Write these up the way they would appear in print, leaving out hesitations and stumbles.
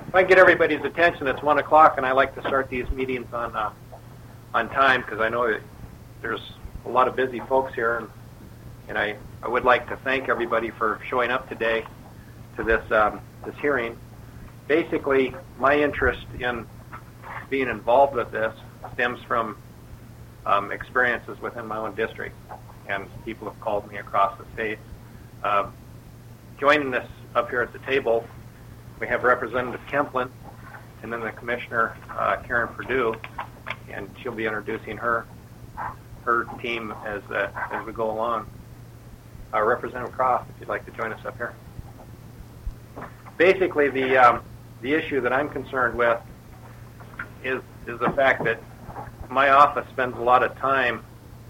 If I get everybody's attention, it's 1 o'clock, and I like to start these meetings on time because I know that there's a lot of busy folks here, and I would like to thank everybody for showing up today to this hearing. Basically, my interest in being involved with this stems from experiences within my own district, and people have called me across the state. Joining us up here at the table, we have Representative Kemplin, and then the Commissioner Karen Perdue, and she'll be introducing her team as we go along. Representative Croft, if you'd like to join us up here. Basically, the issue that I'm concerned with is the fact that my office spends a lot of time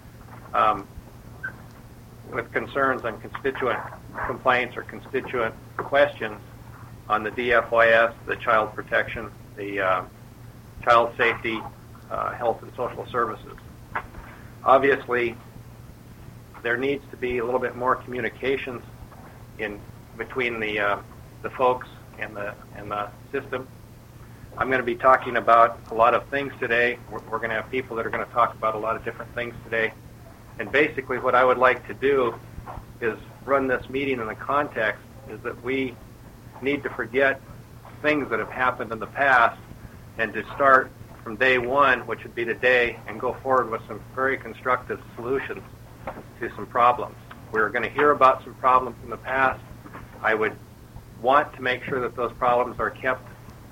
with concerns on constituent complaints or constituent questions on the DFYS, the child protection, the child safety, health and social services. Obviously, there needs to be a little bit more communications in between the folks and the system. I'm going to be talking about a lot of things today. We're going to have people that are going to talk about a lot of different things today. And basically what I would like to do is run this meeting in the context is that we need to forget things that have happened in the past and to start from day one, which would be today, and go forward with some very constructive solutions to some problems. We're going to hear about some problems in the past. I would want to make sure that those problems are kept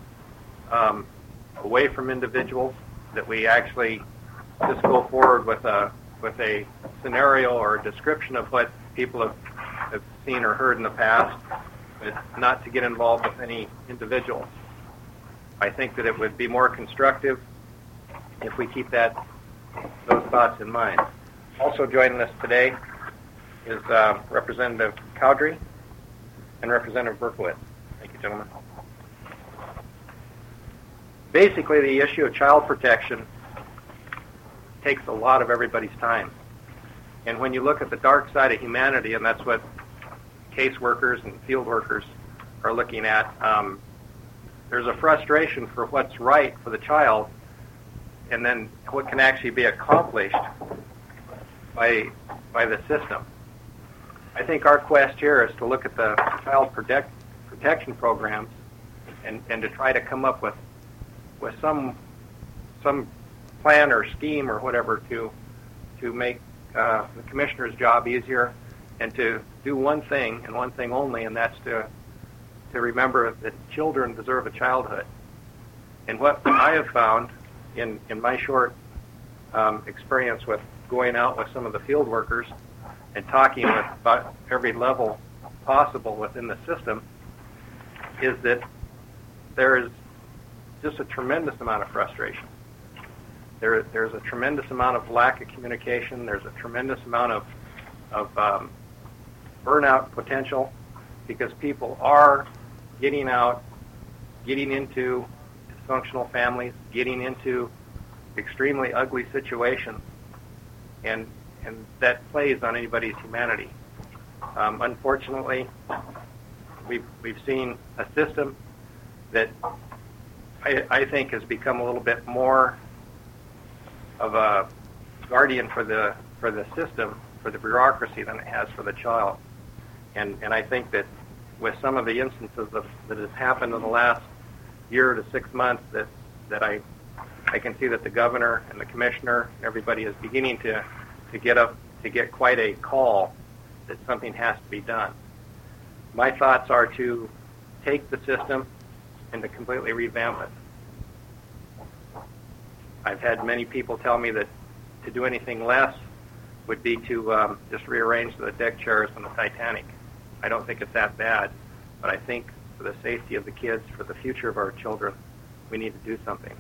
away from individuals, that we actually just go forward with a scenario or a description of what people have seen or heard in the past, but not to get involved with any individuals. I think that it would be more constructive if we keep those thoughts in mind. Also joining us today is Representative Cowdery and Representative Berkowitz. Thank you, gentlemen. Basically, the issue of child protection takes a lot of everybody's time. And when you look at the dark side of humanity, and that's what caseworkers and field workers are looking at, there's a frustration for what's right for the child and then what can actually be accomplished by the system. I think our quest here is to look at the child protection programs and to try to come up with some plan or scheme or whatever to make the commissioner's job easier and to do one thing and one thing only, and that's to remember that children deserve a childhood. And what I have found in my short experience with going out with some of the field workers and talking with about every level possible within the system is that there is just a tremendous amount of frustration. There's a tremendous amount of lack of communication. There's a tremendous amount of burnout potential because people are getting out, getting into dysfunctional families, getting into extremely ugly situations, and that plays on anybody's humanity. Unfortunately, we've seen a system that I think has become a little bit more of a guardian for the system, for the bureaucracy, than it has for the child. And I think that with some of the instances that has happened in the last year to 6 months, that I can see that the governor and the commissioner and everybody is beginning to get quite a call that something has to be done. My thoughts are to take the system and to completely revamp it. I've had many people tell me that to do anything less would be to just rearrange the deck chairs on the Titanic. I don't think it's that bad, but I think for the safety of the kids, for the future of our children, we need to do something.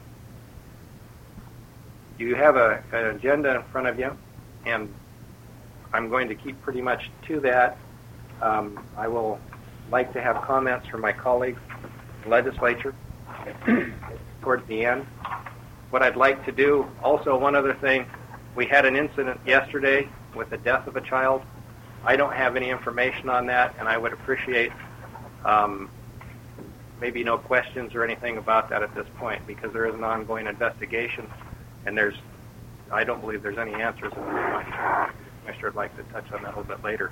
You have an agenda in front of you, and I'm going to keep pretty much to that. I will like to have comments from my colleagues in the legislature towards the end. What I'd like to do, also one other thing, we had an incident yesterday with the death of a child. I don't have any information on that, and I would appreciate maybe no questions or anything about that at this point, because there is an ongoing investigation, and I don't believe there's any answers at this point. Commissioner, I'd like to touch on that a little bit later.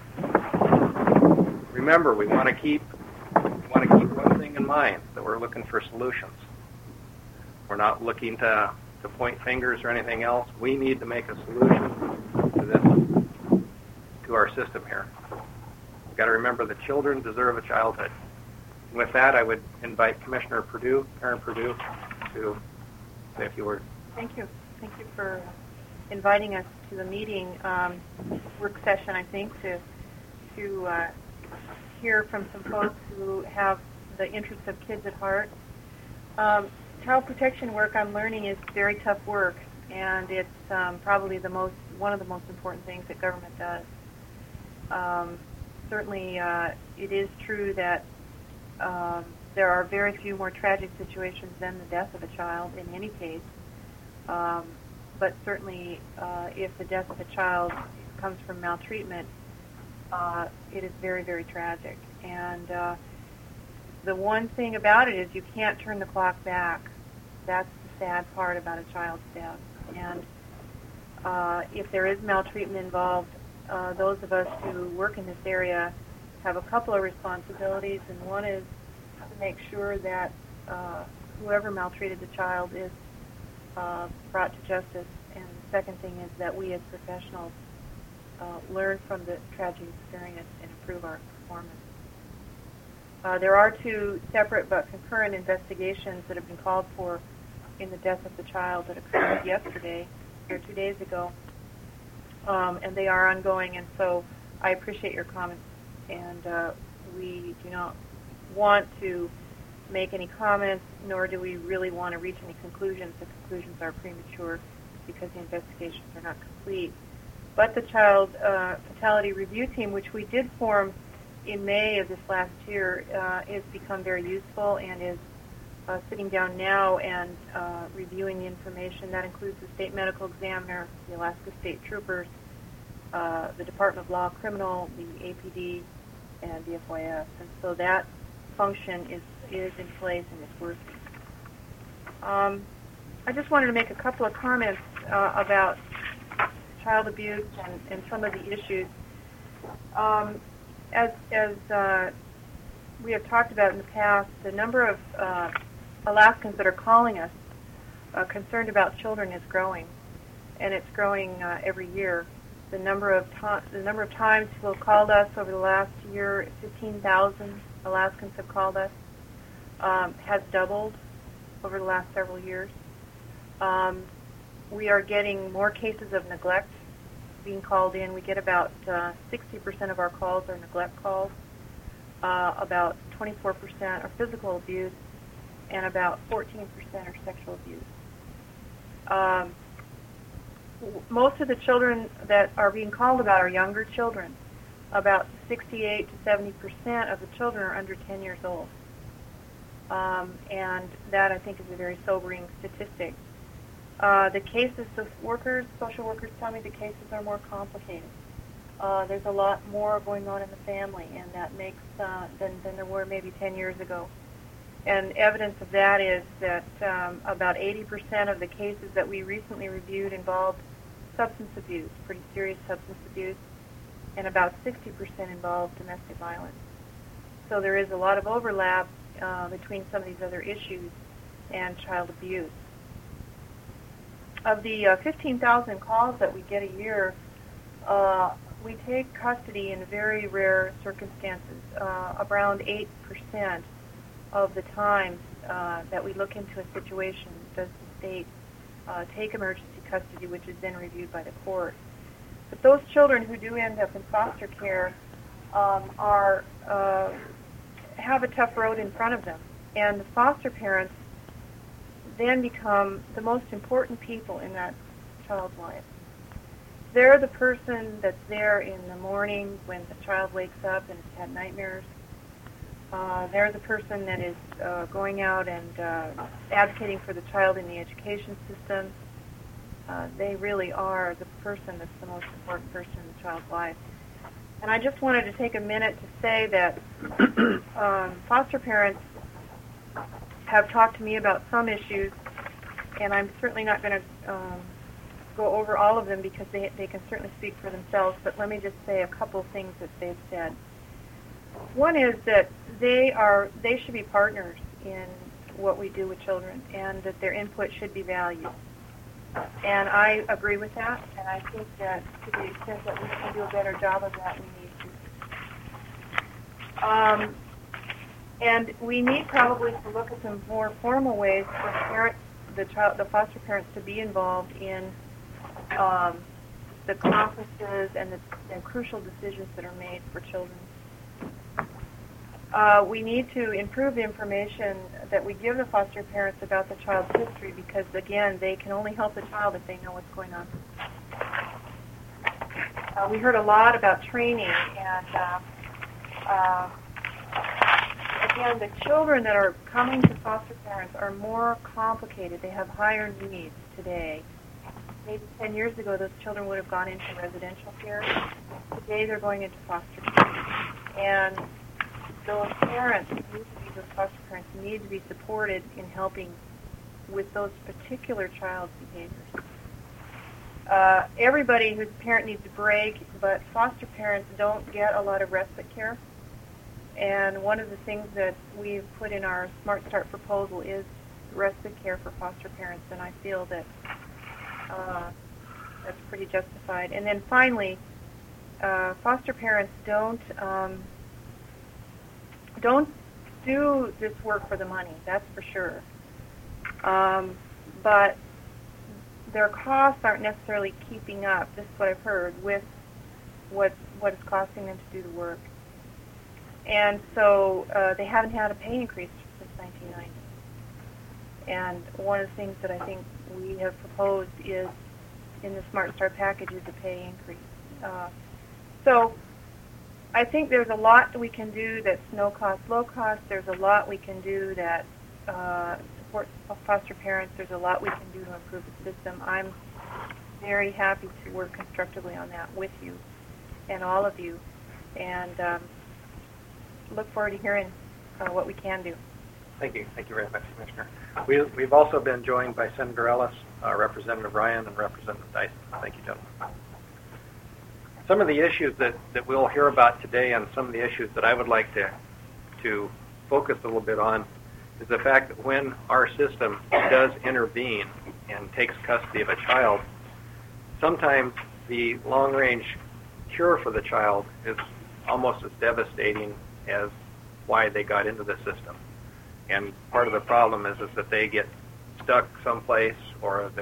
Remember, we want to keep one thing in mind, that we're looking for solutions. We're not looking to point fingers or anything else. We need to make a solution to this, to our system here. We've got to remember that children deserve a childhood. And with that, I would invite Commissioner Perdue, Karen Perdue, to say a few words. Thank you. Thank you for inviting us to the meeting, work session, I think, to hear from some folks who have the interests of kids at heart. Child protection work, I'm learning, is very tough work, and it's probably one of the most important things that government does. Certainly, it is true that there are very few more tragic situations than the death of a child in any case. But certainly, if the death of a child comes from maltreatment, it is very, very tragic. And the one thing about it is you can't turn the clock back. That's the sad part about a child's death. And if there is maltreatment involved, those of us who work in this area have a couple of responsibilities, and one is to make sure that whoever maltreated the child is brought to justice, and the second thing is that we as professionals learn from the tragic experience and improve our performance. There are two separate but concurrent investigations that have been called for in the death of the child that occurred yesterday or 2 days ago, and they are ongoing, and so I appreciate your comments, and we do not want to make any comments, nor do we really want to reach any conclusions. The conclusions are premature because the investigations are not complete. But the Child Fatality Review Team, which we did form in May of this last year, has become very useful and is sitting down now and reviewing the information. That includes the state medical examiner, the Alaska State Troopers, the Department of Law Criminal, the APD, and the FYS. And so that function is in place and is working. I just wanted to make a couple of comments about child abuse and some of the issues. As we have talked about in the past, the number of Alaskans that are calling us concerned about children is growing, and it's growing every year. The number of times people have called us over the last year, 15,000 Alaskans have called us, has doubled over the last several years. We are getting more cases of neglect being called in. We get about 60% of our calls are neglect calls, about 24% are physical abuse, and about 14% are sexual abuse. Most of the children that are being called about are younger children. About 68 to 70% of the children are under 10 years old. And that, I think, is a very sobering statistic. The cases of social workers tell me the cases are more complicated. There's a lot more going on in the family, and that makes than there were maybe 10 years ago. And evidence of that is that about 80% of the cases that we recently reviewed involved substance abuse, pretty serious substance abuse, and about 60% involved domestic violence. So there is a lot of overlap between some of these other issues and child abuse. Of the 15,000 calls that we get a year, we take custody in very rare circumstances. Around 8% of the times that we look into a situation does the state take emergency custody, which is then reviewed by the court. But those children who do end up in foster care have a tough road in front of them, and the foster parents then become the most important people in that child's life. They're the person that's there in the morning when the child wakes up and has had nightmares. They're the person that is going out and advocating for the child in the education system. They really are the person that's the most important person in the child's life. And I just wanted to take a minute to say that foster parents have talked to me about some issues, and I'm certainly not going to go over all of them because they can certainly speak for themselves, but let me just say a couple things that they've said. One is that they should be partners in what we do with children, and that their input should be valued. And I agree with that, and I think that to the extent that we can do a better job of that, we need to. And we need probably to look at some more formal ways for parents, the foster parents, to be involved in the conferences and the crucial decisions that are made for children. We need to improve the information that we give the foster parents about the child's history because, again, they can only help the child if they know what's going on. We heard a lot about training, and again, the children that are coming to foster parents are more complicated. They have higher needs today. Maybe 10 years ago, those children would have gone into residential care. Today, they're going into foster care. And those parents, those foster parents, need to be supported in helping with those particular child's behaviors. Everybody who's a parent needs a break, but foster parents don't get a lot of respite care. And one of the things that we've put in our Smart Start proposal is respite care for foster parents, and I feel that that's pretty justified. And then finally, foster parents don't do this work for the money, that's for sure. But their costs aren't necessarily keeping up, this is what I've heard, with what it's costing them to do the work. And so they haven't had a pay increase since 1990. And one of the things that I think we have proposed is, in the Smart Start package, is a pay increase. So I think there's a lot that we can do that's no cost, low cost. There's a lot we can do that supports foster parents. There's a lot we can do to improve the system. I'm very happy to work constructively on that with you and all of you, and look forward to hearing what we can do. Thank you. Thank you very much, Commissioner. We've also been joined by Senator Ellis, Representative Ryan, and Representative Dyson. Thank you, gentlemen. Some of the issues that we'll hear about today, and some of the issues that I would like to focus a little bit on, is the fact that when our system does intervene and takes custody of a child, sometimes the long-range cure for the child is almost as devastating as why they got into the system. And part of the problem is that they get stuck someplace, or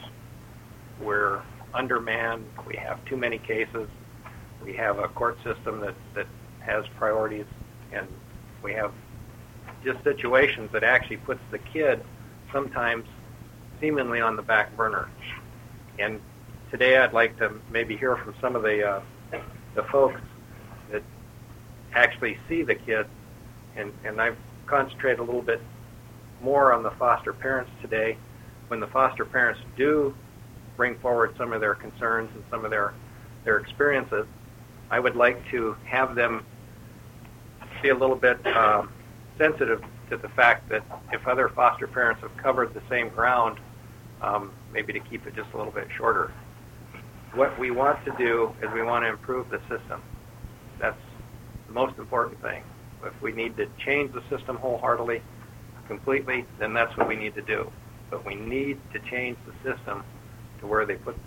we're undermanned, we have too many cases, we have a court system that has priorities, and we have just situations that actually puts the kid sometimes seemingly on the back burner. And today I'd like to maybe hear from some of the folks that actually see the kid, and I've concentrated a little bit more on the foster parents today. When the foster parents do bring forward some of their concerns and some of their experiences, I would like to have them be a little bit sensitive to the fact that if other foster parents have covered the same ground, maybe to keep it just a little bit shorter. What we want to do is we want to improve the system. That's the most important thing. If we need to change the system wholeheartedly, completely, then that's what we need to do. But we need to change the system to where they put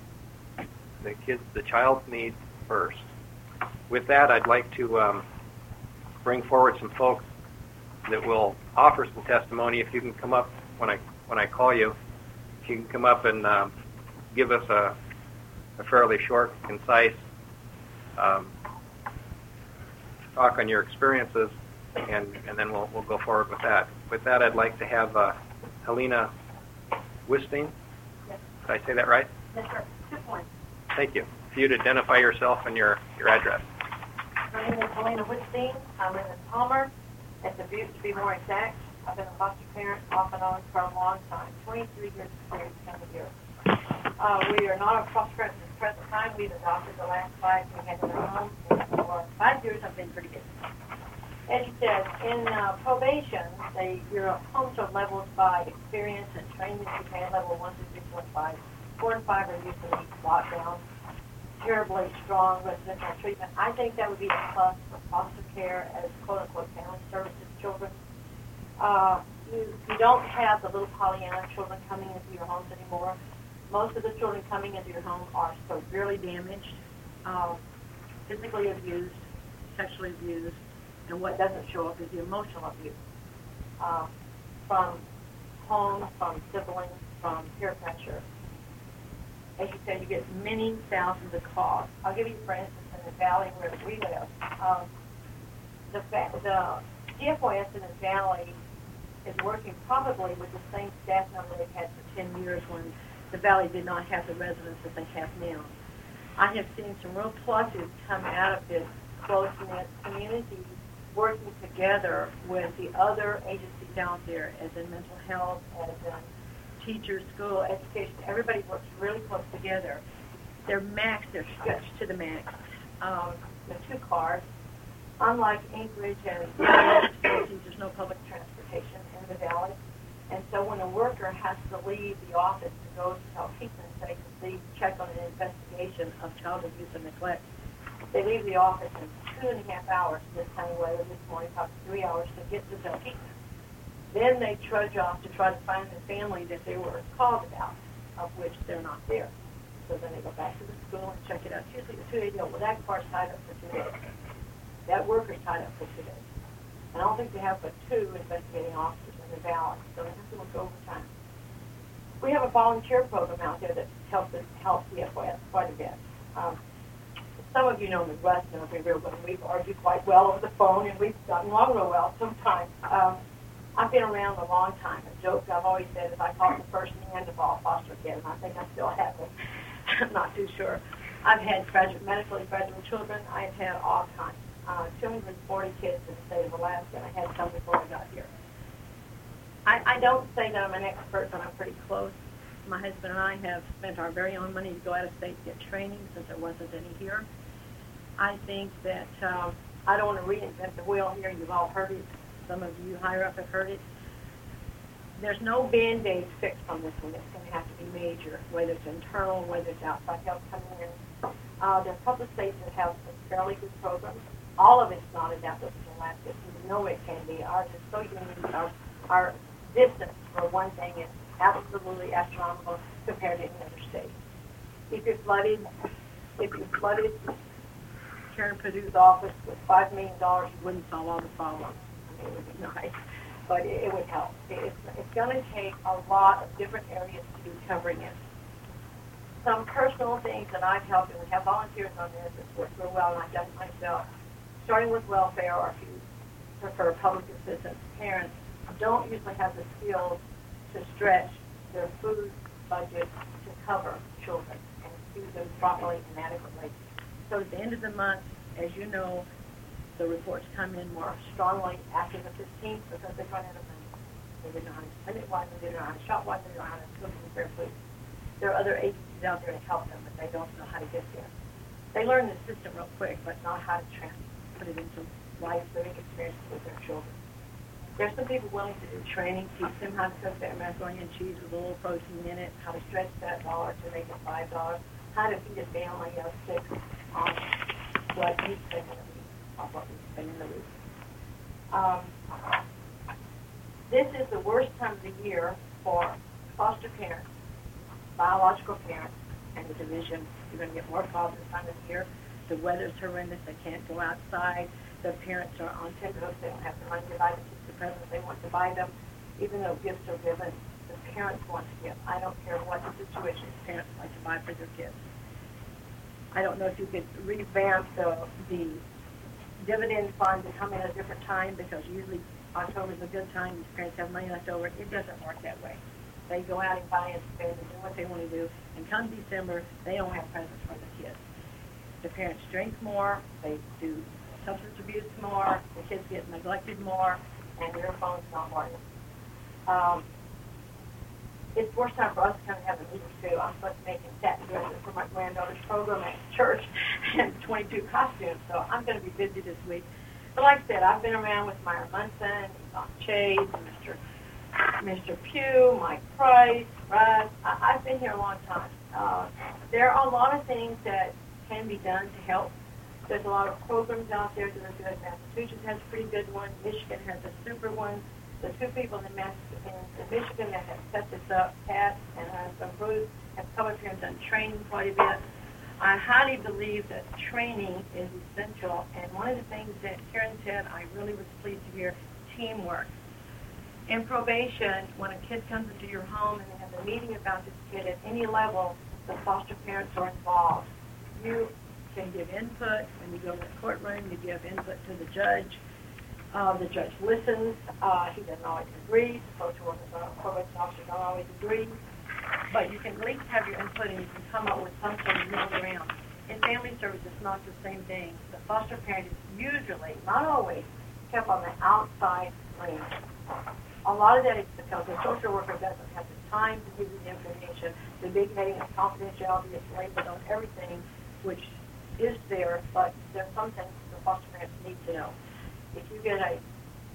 the child's needs first. With that, I'd like to bring forward some folks that will offer some testimony. If you can come up when I call you, if you can come up and give us a fairly short, concise talk on your experiences, and then we'll go forward with that. With that, I'd like to have Helena Wisting. Yes. Did I say that right? Yes, sir. Good point. Thank you. If you'd identify yourself and your address. My name is Helena Whitstein. I live in Palmer, at the Butte, to be more exact. I've been a foster parent off and on for a long time, 23 years experience in the year. We are not a foster parents at the present time. We've adopted the last 5 we had in our home. And for 5 years, I've been pretty good. As you said, in probation, your homes are leveled by experience and training that you've had, level 1 through 4 and 5. 4 and 5 are usually locked down, terribly strong residential treatment. I think that would be a plus for foster care as quote-unquote family services children. You don't have the little Pollyanna children coming into your homes anymore. Most of the children coming into your home are severely damaged, physically abused, sexually abused, and what doesn't show up is the emotional abuse from home, from siblings, from peer pressure. As you said, you get many thousands of calls. I'll give you, for instance, in the valley where we live, the CFOS in the valley is working probably with the same staff number they've had for 10 years when the valley did not have the residents that they have now. I have seen some real pluses come out of this close-knit community working together with the other agencies out there, as in mental health, as in teachers, school, education. Everybody works really close together. They're stretched to the max. The 2 cars. Unlike Anchorage and there's no public transportation in the valley. And so when a worker has to leave the office to go to Talkeetna and say, check on an investigation of child abuse and neglect, they leave the office in 2.5 hours this kind of weather. This morning, probably 3 hours to get to Talkeetna. Then they trudge off to try to find the family that they were called about, of which they're not there. So then they go back to the school and check it out. It's usually a 2-day deal. Well, that car's tied up for 2 days. That worker's tied up for 2 days. And I don't think they have but 2 investigating officers in the valley, so they have to look overtime. We have a volunteer program out there that helps CFOS quite a bit. Some of you know me, Russ knows me real well. We've argued quite well over the phone, and we've gotten along real well sometimes. I've been around a long time. A joke I've always said is I caught the first Neanderthal foster kid, and I think I still have them. I'm not too sure. I've had medically fragile children. I've had all kinds. 240 kids in the state of Alaska, and I had some before I got here. I don't say that I'm an expert, but I'm pretty close. My husband and I have spent our very own money to go out of state to get training since there wasn't any here. I think that I don't want to reinvent the wheel here. You've all heard it. Some of you higher up have heard it. There's no Band-Aid fix on this one. It's going to have to be major, whether it's internal, whether it's outside help coming in. There are a couple of states that have some fairly good programs. All of it's not adapted to Alaska. You know it can be. Ours is so unique. Our distance, for one thing, is absolutely astronomical compared to any other state. If you flooded Karen Padue's office with $5 million, you wouldn't solve all the problems. I mean, it would be nice, but it would help. It's going to take a lot of different areas to do covering it. Some personal things that I've helped, and we have volunteers on this, it's worked real well, and I've done it myself. Starting with welfare, or if you prefer public assistance, parents don't usually have the skills to stretch their food budget to cover children and feed them properly and adequately. So at the end of the month, as you know, the reports come in more strongly after the 15th because they run out of money. They didn't know how to spend it wisely, they didn't know how to shop wisely, they didn't know how to cook and prepare food. There are other agencies out there to help them, but they don't know how to get there. They learn the system real quick, but not how to put it into life living experiences with their children. There's some people willing to do training, teach them how to cook their macaroni and cheese with a little protein in it, how to stretch that dollar to make it $5, how to feed a family of 6 on what you spend in a week, on what we spend in a week. This is the worst time of the year for foster parents, biological parents, and the division. You're going to get more calls this time of year. The weather's horrendous. They can't go outside. The parents are on tenterhooks. They don't have the money to buy the kids the presents they want to buy them. Even though gifts are given, the parents want to give. I don't care what the situation is. Parents like to buy for their kids. I don't know if you could revamp the dividend fund to come in at a different time, because usually October is a good time. These parents have money left over. It doesn't work that way. They go out and buy and spend and do what they want to do. And come December, they don't have presents for the kids. The parents drink more. They do substance abuse more. The kids get neglected more. And their phone's not working. It's the worst time for us to kind of have a meeting, too. I'm supposed to make satin dresses for my granddaughter's program at church and 22 costumes. So I'm going to be busy this week. But like I said, I've been around with Myra Munson, Yvonne Chase, Mr. Pugh, Mike Price, Russ. I've been here a long time. There are a lot of things that can be done to help. There's a lot of programs out there that are good. Massachusetts has a pretty good one. Michigan has a super one. The two people in Michigan that have set this up, Pat and Bruce, have come up here and done training quite a bit. I highly believe that training is essential, and one of the things that Karen said I really was pleased to hear, teamwork. In probation, when a kid comes into your home and they have a meeting about this kid at any level, the foster parents are involved. You can give input. When you go to the courtroom, you give input to the judge. The judge listens. He doesn't always agree. The social workers or probation officers don't always agree. But you can at least have your input and you can come up with something middle ground. In family service, it's not the same thing. The foster parent is usually, not always, kept on the outside lane. A lot of that is because the social worker doesn't have the time to give you the information. The big heading of confidentiality is labeled on everything, which is there, but there's some things the foster parents need to know. If you get a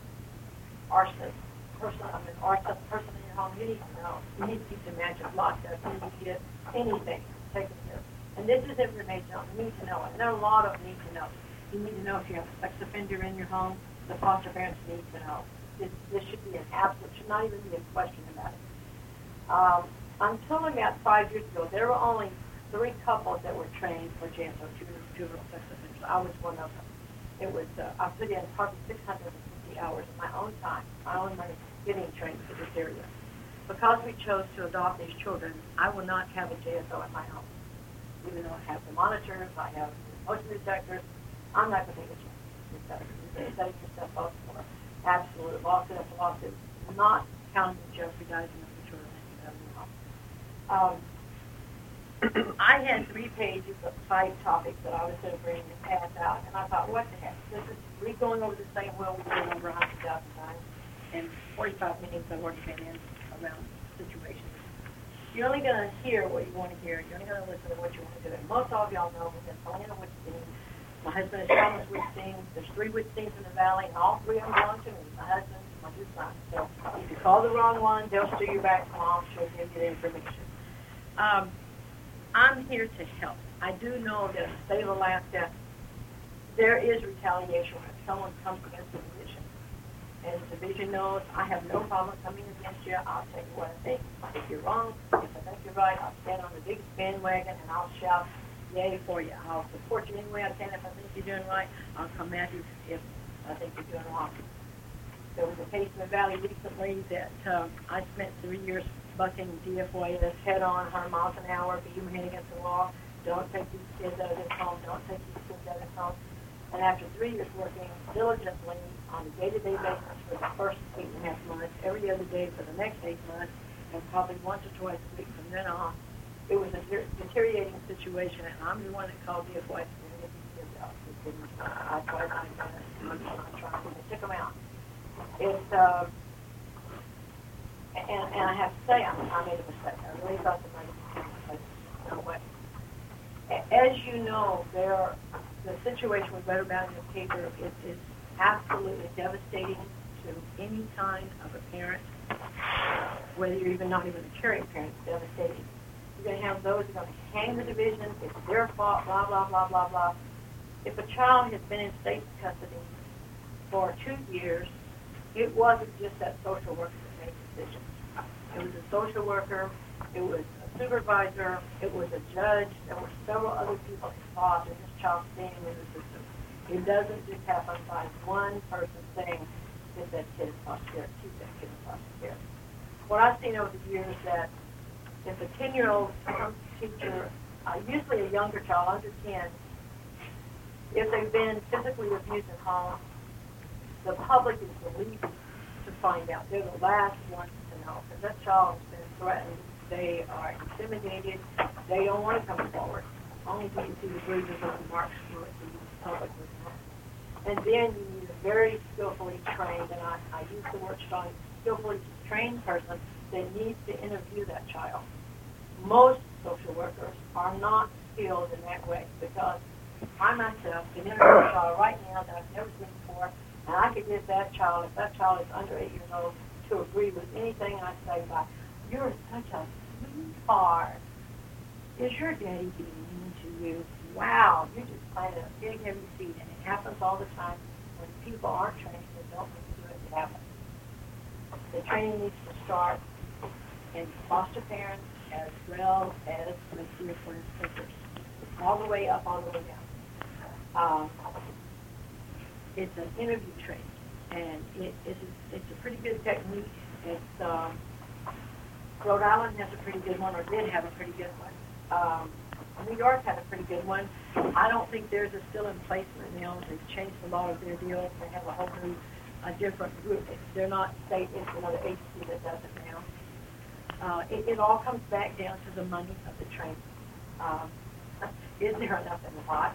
arson person in your home, you need to know. You need to keep the mattress locked up. You need to get anything taken care of. And this is information you need to know. And there are a lot of need to know. You need to know if you have a sex offender in your home. The foster parents need to know. This should be an absolute, should not even be a question about it. Until about 5 years ago, there were only 3 couples that were trained for JSO, juvenile sex offenders. I was one of them. It was, I put in probably 650 hours of my own time, my own money, getting trained for this area. Because we chose to adopt these children, I will not have a JSO in my home. Even though I have the monitors, I have the motion detectors, I'm not going to take a chance. You're setting yourself up for absolute lawsuit after lawsuit, not counting the jeopardizing of the children that you have in your home. I had 3 pages of type topics that I was going to bring and pass out, and I thought, what the heck? This is going over the same well we did over 100,000 times, and 45 minutes I've already been in around situations. You're only going to hear what you want to hear. You're only going to listen to what you want to do. And most of y'all know that Helena Woodstein, my husband is Thomas Woodstein. There's 3 Woodsteins in the valley, and all 3 of them belong to me. My husband, my 2 sons. So if you call the wrong one, they'll steer you back to Mom. She'll give you the information. I'm here to help. I do know that in the state of Alaska, there is retaliation when someone comes against the division. And the division knows I have no problem coming against you. I'll tell you what I think. If you're wrong, if I think you're right, I'll stand on the big bandwagon and I'll shout yay for you. I'll support you any way I can. If I think you're doing right, I'll come at you if I think you're doing wrong. There was a case in the Valley recently that I spent 3 years bucking DFOIS head-on, 100 miles an hour, beat your head against the wall. Don't take these kids out of this home. Don't take these kids out of this home. And after 3 years working diligently on a day-to-day basis for the first 8.5 months, every other day for the next 8 months, and probably once or twice a week from then on, it was a deteriorating situation, and I'm the one that called DFOIS to get these kids out. I tried to do that. I'm not trying to stick them out. It's, and I have to say, I made a mistake. I really thought that I made a mistake. No way. As you know, the situation we read about in the paper is absolutely devastating to any kind of a parent, whether you're even not even a caring parent. It's devastating. You're going to have those who are going to hang the division. It's their fault, blah, blah, blah, blah, blah. If a child has been in state custody for 2 years, it wasn't just that social worker that made decisions. It was a social worker, it was a supervisor, it was a judge. There were several other people involved in this child staying in the system. It doesn't just happen by one person saying, get that kid in foster care, keep that kid in foster care. What I've seen over the years is that if a 10-year-old teacher, usually a younger child, under 10, if they've been physically abused at home, the public is the least to find out. They're the last ones to know. Because that child has been threatened. They are intimidated. They don't want to come forward. Only do you see the bruises on the marks for the public would know. And then you need a very skillfully trained, and I use the word strong, skillfully trained person that needs to interview that child. Most social workers are not skilled in that way because I myself can interview a child right now that I've never seen before for. And I could get that child, if that child is under 8 years old, to agree with anything I say about, you're such a sweetheart. Is your daddy being mean to you? Wow, you just planted a big heavy seed, and it happens all the time when people aren't trained and don't do it. It happens. The training needs to start in foster parents as well as with the appointed sisters, all the way up, all the way down. It's an interview training, and it's a pretty good technique. It's Rhode Island has a pretty good one, or did have a pretty good one. New York had a pretty good one. I don't think theirs is still in place right now. They've changed a lot of their deals. They have a whole new, different group. They're not state, it's another agency that does it now. It all comes back down to the money of the training. Is there enough in the pot?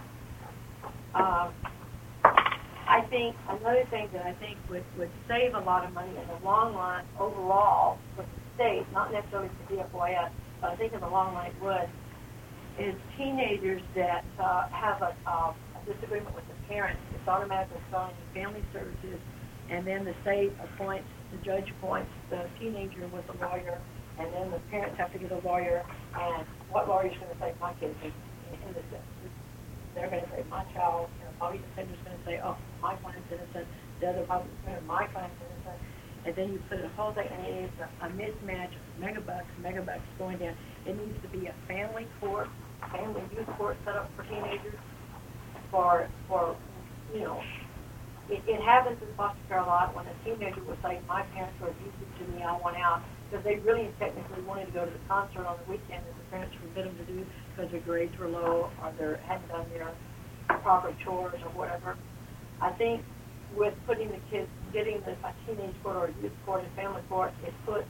I think another thing that I think would save a lot of money in the long run overall for the state, not necessarily for DFYS, but I think in the long run it would, is teenagers that have a disagreement with the parents. It's automatically thrown in family services, and then the state appoints, the judge appoints the teenager with a lawyer, and then the parents have to get a lawyer, and what lawyer's going to say my kid's innocent? They're going to say my child, probably the defender's going to say, oh, my client's innocent, the other public defender, my client's innocent, and then you put a whole thing, and it is a mismatch of megabucks going down. It needs to be a family court, family youth court set up for teenagers, for it happens in foster care a lot when a teenager will say, my parents were abusive to me, I want out, because they really technically wanted to go to the concert on the weekend that the parents forbid them to do because their grades were low or they hadn't done their proper chores or whatever. I think with putting the kids, getting a teenage court or a youth court and family court, it puts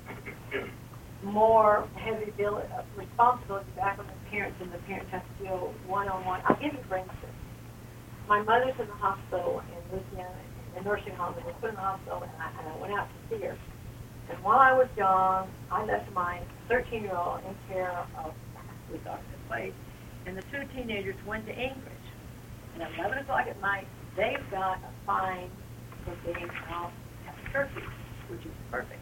more heavy responsibility back on the parents, and the parents have to deal one-on-one. I'll give you for instance. My mother's in the hospital in Louisiana, in the nursing home, and we put in the hospital, and I went out to see her. And while I was young, I left my 13-year-old in care of the doctor's place, and the two teenagers went to Anchorage. And at 11 o'clock at night, they've got a fine for being out at Turkey, which is perfect.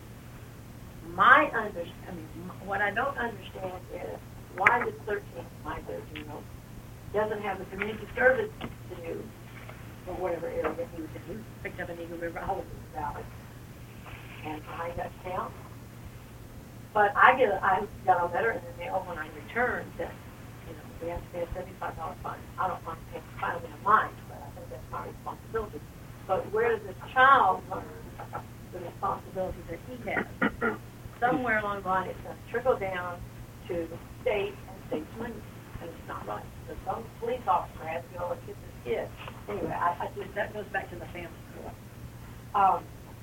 What I don't understand is why my 13-year-old, doesn't have the community service to do, or whatever area he was in. He picked up an Eagle River, all of this valley, and I got down. But I got a letter in the mail when I returned that, we have to pay a $75 fine. I don't want to pay the fine in a mind, but I think that's my responsibility. But where does this child learn the responsibility that he has? Somewhere along the line, it's going to trickle down to the state and state's money, and it's not right. So some police officer has to go and kiss his kid. Anyway, that goes back to the family court.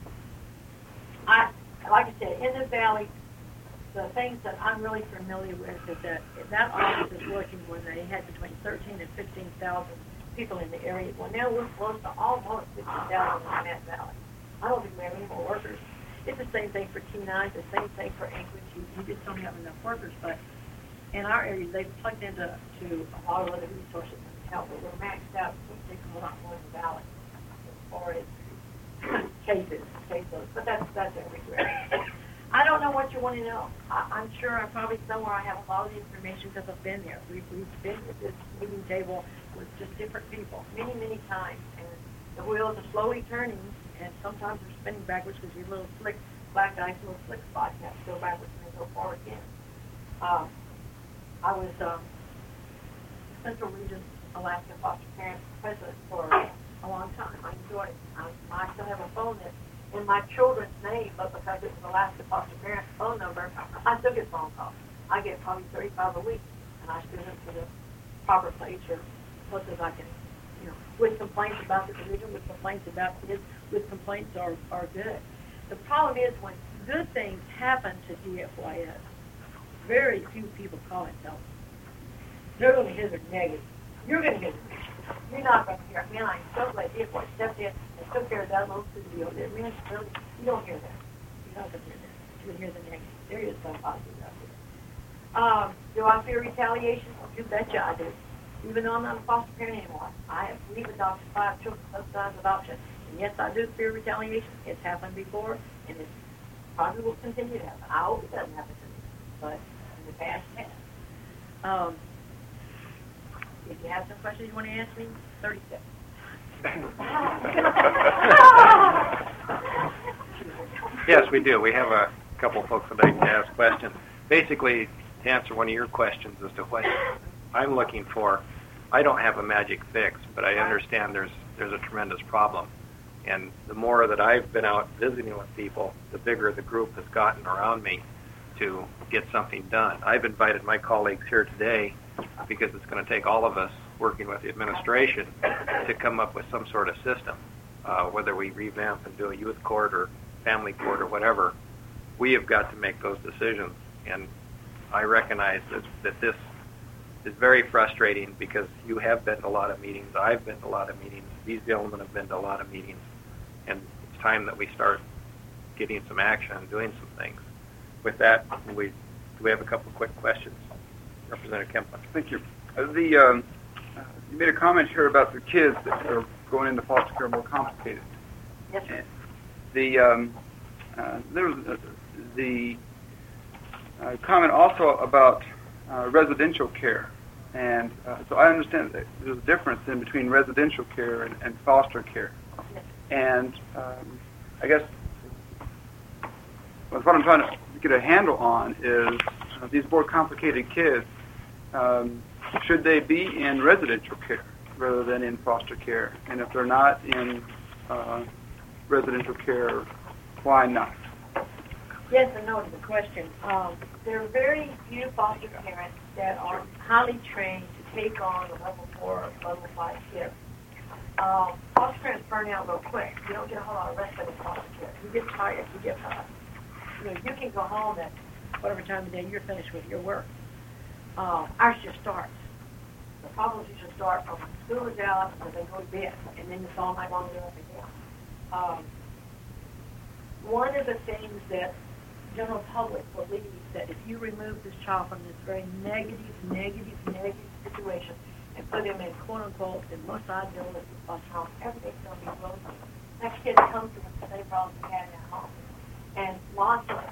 Like I said, in the valley, the things that I'm really familiar with is that office is working when they had between 13 and 15,000 people in the area. Well, now we're close to almost 50,000 in that valley. I don't think we have any more workers. It's the same thing for Kenai, the same thing for Anchorage. You just don't have enough workers, but in our area, they've plugged into a lot of other resources and help, but we're maxed out. It takes a lot more in the valley as far as cases. But that's everywhere. I don't know what you want to know. I'm sure I'm probably somewhere I have a lot of the information because I've been there. We've been at this meeting table with just different people many, many times, and the wheels are slowly turning, and sometimes they're spinning backwards because your little slick, black ice, little slick spot, you have to go backwards and then go forward again. I was Central Region Alaska Foster Parent President for a long time. I enjoyed it. I still have a phone that's in my children's name, but because it was Alaska Foster Parent phone number, I still get phone calls. I get probably 35 a week, and I send them to the proper place or close as I can, with complaints about the division, with complaints about kids, with complaints are good. The problem is when good things happen to DFYS, very few people call and tell them. They're going to hear the negative. You're going to hear the negative. You're not going to hear, man, I'm so glad DFYS stepped in and took care of that little studio. You don't hear that. You're not going to hear that. You're going to hear the negative. There is some positive out there. Do I fear retaliation? You betcha I do. even though I'm not a foster parent anymore. We've adopted 5 children, subsidized adoption. And yes, I do fear retaliation. It's happened before, and it probably will continue to happen. I hope it doesn't happen to me, but in the past, it has. If you have some questions you want to ask me, 30 seconds. Yes, we do. We have a couple of folks that like to ask questions. Basically, to answer one of your questions as to what I'm looking for, I don't have a magic fix, but I understand there's a tremendous problem. And the more that I've been out visiting with people, the bigger the group has gotten around me to get something done. I've invited my colleagues here today because it's going to take all of us working with the administration to come up with some sort of system, whether we revamp and do a youth court or family court or whatever. We have got to make those decisions. And I recognize that this is very frustrating because you have been to a lot of meetings. I've been to a lot of meetings. These gentlemen have been to a lot of meetings. And it's time that we start getting some action and doing some things. With that, do we have a couple of quick questions? Representative Kemplin. Thank you. You made a comment here about the kids that are going into foster care more complicated. Yes, sir. There was the comment also about residential care. And so I understand that there's a difference in between residential care and foster care. Yes. And I guess what I'm trying to get a handle on is these more complicated kids, should they be in residential care rather than in foster care? And if they're not in residential care, why not? Yes and no to the question. There are very few foster parents that are highly trained to take on a level 4, level 5 kid. Foster parents burn out real quick. You don't get a whole lot of respite in foster care. You get tired. You get you can go home at whatever time of day you're finished with your work. Ours just starts. The problems usually start from when school is out or they go to bed, and then it's all night long and up and down. One of the things that general public believes that if you remove this child from this very negative situation and put him in quote-unquote the most idealistic foster home, everything's going to be rosy. Next kid comes to with the same problems he had in their home. And lots of,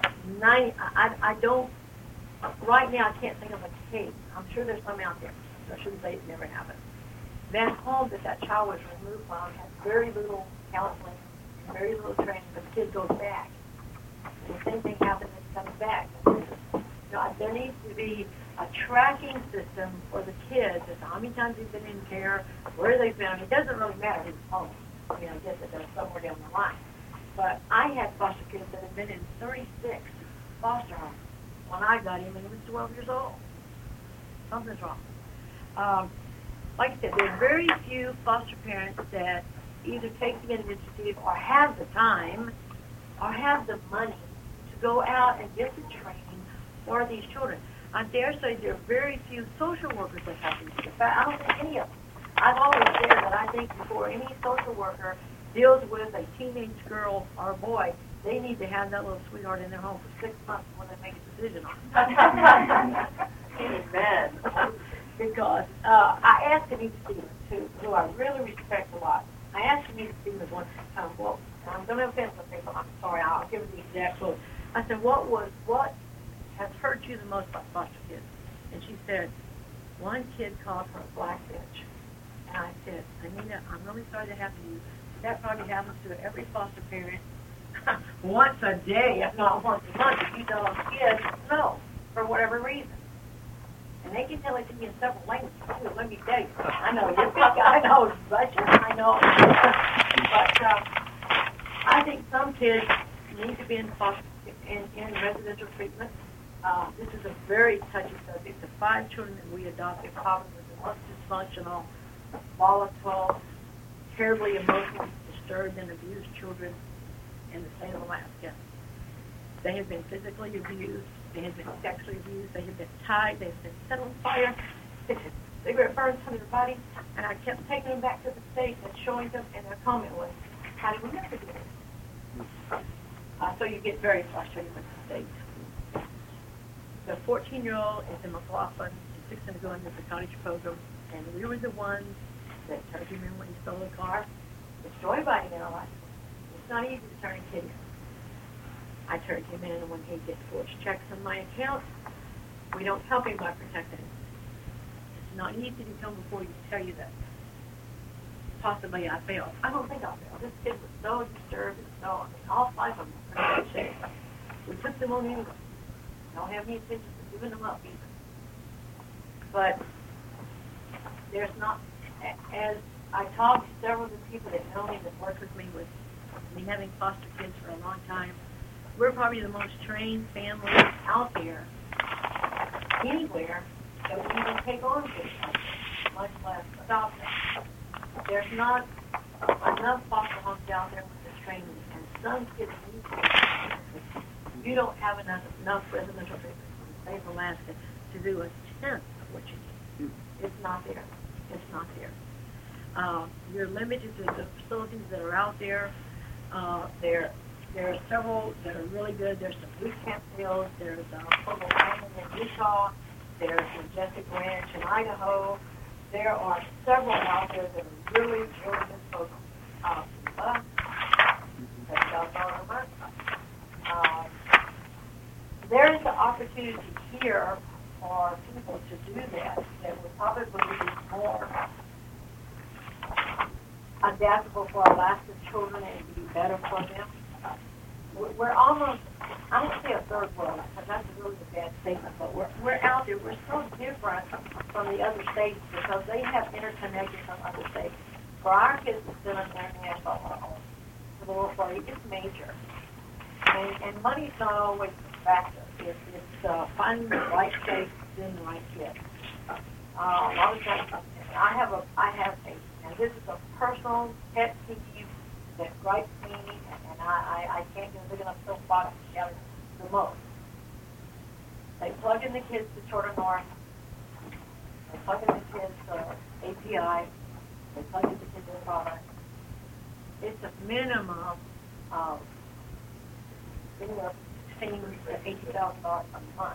I don't, right now I can't think of a case. I'm sure there's some out there, so I shouldn't say it never happened. That home that child was removed from had very little counseling, very little training, but the kid goes back. And the same thing happens when he comes back. There needs to be a tracking system for the kids as to how many times they've been in care, where they've been. It doesn't really matter who's home. I mean, I guess it does somewhere down the line. But I had foster kids that had been in 36 foster homes when I got him, and he was 12 years old. Something's wrong. Like I said, there are very few foster parents that either take the initiative or have the time or have the money to go out and get the training for these children. I dare say there are very few social workers that have these. In fact, I don't think any of them. I've always said that I think before any social worker deals with a teenage girl or boy, they need to have that little sweetheart in their home for 6 months before they make a decision on it. Amen. Because I asked Anita Stevens, who I really respect a lot. I asked Anita Stevens one time, well, I'm going to offend some people, I'm sorry, I'll give her the exact quote. I said, what has hurt you the most about foster kids? And she said, one kid called her a black bitch. And I said, Anita, I'm really sorry that happened to you. That probably happens to every foster parent once a day, if not once a month. If you tell a kid no, for whatever reason. And they can tell it to me in several languages, too. Let me tell you. I know Yippee, I know Russian, I know. But I think some kids need to be in residential treatment. This is a very touchy subject. The 5 children that we adopted probably were the most dysfunctional, volatile, terribly emotionally disturbed and abused children in the state of Alaska. They have been physically abused. They have been sexually abused. They have been tied. They have been set on fire. They had cigarette burns on their body. And I kept taking them back to the state and showing them, and their comment was, how do we never do this? So you get very frustrated with the state. The 14-year-old is in McLaughlin. She's fixing to go into the cottage program. And we were the ones that turned him in when he stole a car. It's joyriding in our life. It's not easy to turn a kid in. I turned him in when he gets forged checks on my account. We don't help him by protecting him. It's not easy to come before you to tell you that possibly I failed. I don't think I failed. This kid was so disturbed and so, I mean, all 5 of them were in good shape. We took them on anyway. Don't have any intentions of giving them up either. But there's not, as I talked to several of the people that know me, that work with me having foster kids for a long time, we're probably the most trained family out there, anywhere, that would even take on kids, much less adopt them. There's not enough foster homes out there with the training, and some kids need to. You don't have enough residential treatment in the state of Alaska to do a tenth of what you need. It's not there. It's not there. You're limited to the facilities that are out there. There are several that are really good. There's some boot camp deals. There's Provo Canyon in Utah. There's Majestic Ranch in Idaho. There are several out there that are really, really good programs. There's the opportunity here for people to do that would probably be more adaptable for Alaska children and be better for them. We're almost, I don't say a third world, because that's really a bad statement, but we're out there. We're so different from the other states because they have interconnected from other states. For our kids to sit on their national level, for the World Party, it's major. And money's not always a factor. It's finding the right state, doing the right kid. A lot of times, I have a, and this is a personal pet peeve that gripes me, and I can't get a big enough soapbox to shout it the most. They plug in the kids to Children North. They plug in the kids to API. They plug in the kids to product. It's a minimum of anywhere between $16,000 to $80,000 a month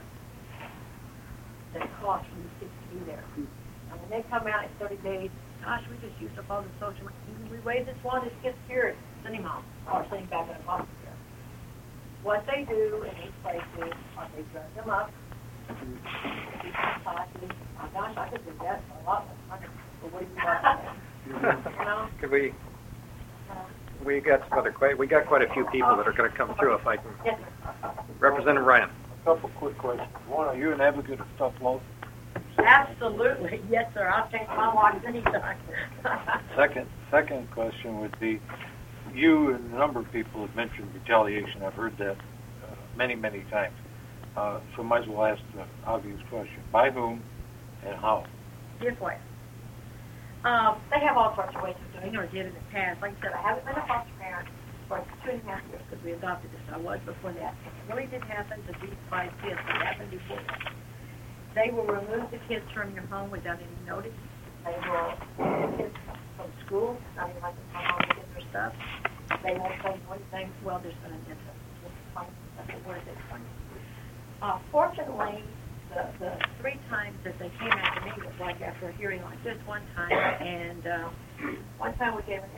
that it costs for these kids to be there. And when they come out in 30 days, gosh, we just used up all the social money. We waved this one, this kid's cured. Send him home, or send him back in the foster care. What they do in these places are they dress them up, keep them classy. Oh gosh, I could do that for a lot less money. But what do you want to do? You know? Could we got some other we got quite a few people that are going to come through if I can. Yes, sir. Representative Ryan. A couple quick questions. One, are you an advocate of stop loss? Absolutely. Yes, sir. I'll change my watch anytime. Second question would be, you and a number of people have mentioned retaliation. I've heard that many, many times. So might as well ask the obvious question. By whom and how? This way. They have all sorts of ways of doing it, or did in the past. Like I said, I haven't been a foster parent for 2.5 years because we adopted this. I was before that. It really did happen to these 5 kids. It happened before that. They will remove the kids from your home without any notice. They will remove the kids from school, not even like to come home to get their stuff. They won't say one thing, well, there's been an incident. That's the word that's funny. Fortunately, the 3 times that they came after me was like after a hearing like this one time, and one time we gave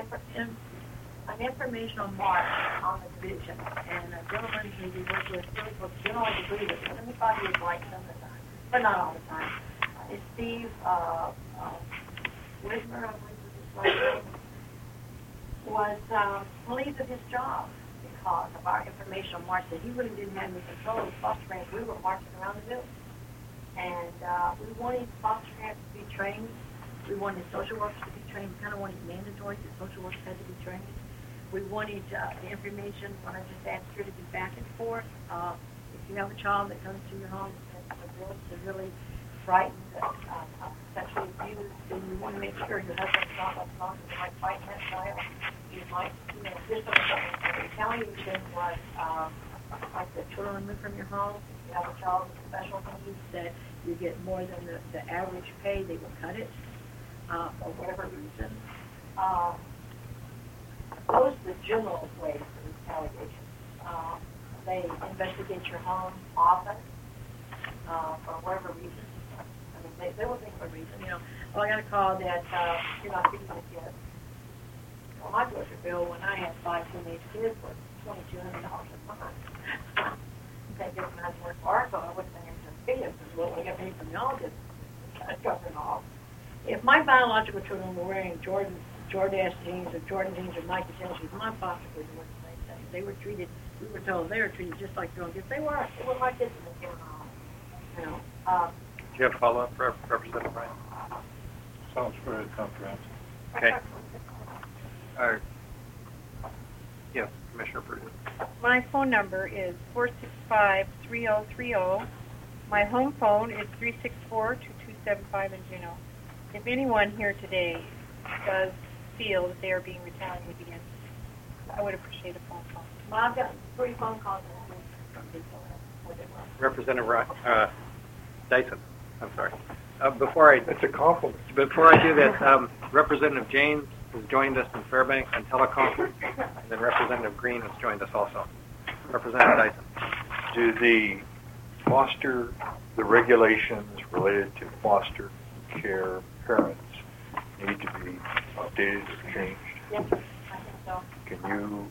an informational march on the division, and a gentleman who we worked with really was generally agree with us, and we thought he was right some of the time, but not all the time. It's Steve Wisner, I believe was his last name, was relieved of his job because of our informational march that he really didn't have any control of foster parents. We were marching around the village. And we wanted foster parents to be trained. We wanted social workers to be trained. We kind of wanted mandatory that social workers had to be trained. We wanted the information, when I just asked her to be back and forth. If you have a child that comes to your home and is really frightened, sexually abused, then you want to make sure your husband's not left alone. You might fight that child. You might, just something. Retaliation was like the children removed from your home. If you have a child with special needs that you get more than the average pay, they will cut it for whatever reason. Those are the general ways of retaliation. They investigate your home often for whatever reason. I mean, they will think for a reason. So I got a call that you're not feeding the kids. Well, my grocery bill when I had 5 teenage kids was $2,200 a month. Thank goodness I worked for ARCO, I wouldn't have been able to feed them because what we get paid from y'all just covered it all. If my biological children were wearing Jordan jeans or Jordan jeans or Nike tennis shoes, my foster kids were the same thing. They were treated, we were told they were treated just like drunk kids. They were my kids when they came home. You know. Do you have a follow-up, Representative Ryan? Sounds very comprehensive. Okay. Yes, Commissioner Purdue. My phone number is 465-3030. My home phone is 364-2275 in Juneau. If anyone here today does feel that they are being retaliated against, I would appreciate a phone call. Well, I've got 3 phone calls from people. Representative Dyson, I'm sorry. Before I That's a compliment. Before I do that, Representative James has joined us in Fairbanks on teleconference, and then Representative Green has joined us also. Representative Dyson. Do the regulations related to foster care parents need to be updated or changed? Yes, sir. I think so. Can you,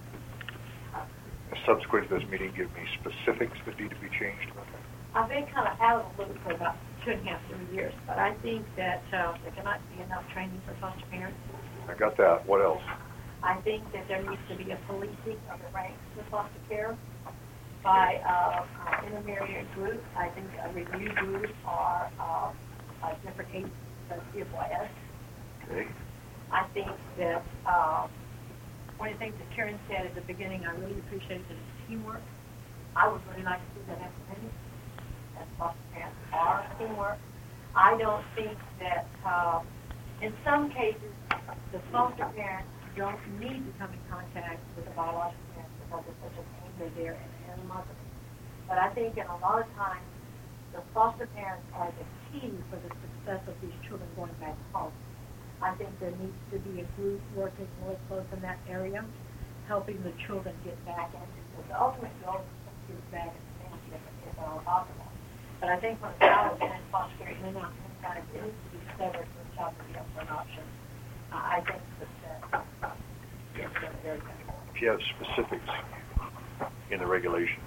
subsequent to this meeting, give me specifics that need to be changed about that? I've been kind of out of the loop for about 2.5, 3 years, but I think that there cannot be enough training for foster parents. I got that. What else? I think that there needs to be a policing of the ranks of foster care by intermediate groups. I think review groups are different agencies than CFYS. Okay. I think that one of the things that Karen said at the beginning, I really appreciated is teamwork. I would really like to see that implemented, as foster parents are teamwork. I don't think that in some cases the foster parents don't need to come in contact with the biological parents because there's such an anger there and animosity. But I think in a lot of times the foster parents are the key for the success of these children going back home. I think there needs to be a group working really close in that area, helping the children get back in. Because the ultimate goal is to get back in the family if at all possible. But I think when a child is in foster care, it needs to be severed for the child to be up for an option. I think that it's very good. If you have specifics in the regulations,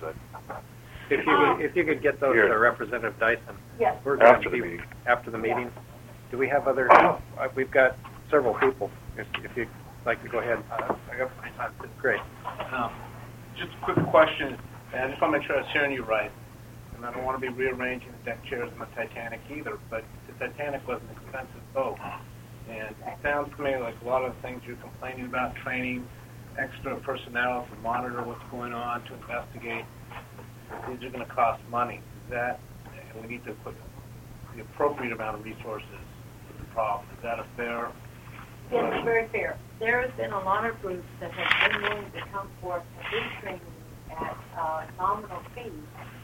If you could get those to Representative Dyson. Yes. We're going after to the be meeting. After the meeting. Do we have other? We've got several people. If you'd like to go ahead. I got plenty of time. Great. Just a quick question, and I just want to make sure I was hearing you right. And I don't want to be rearranging the deck chairs on the Titanic either, but the Titanic was an expensive boat. And it sounds to me like a lot of the things you're complaining about, training, extra personnel to monitor what's going on, to investigate, these are going to cost money. And we need to put the appropriate amount of resources to the problem. Is that a fair? Yes, it's very fair. There has been a lot of groups that have been willing to come forth and do training at nominal fees.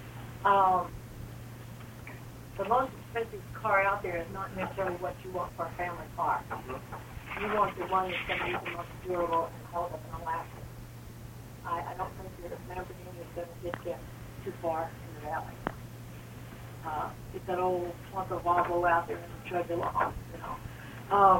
The most expensive car out there is not necessarily what you want for a family car. You want the one that's going to be the most durable and hold up and elastic. I don't think that a Lamborghini is going to get you too far in the valley. It's that old clunker Volvo out there and chug along, you know.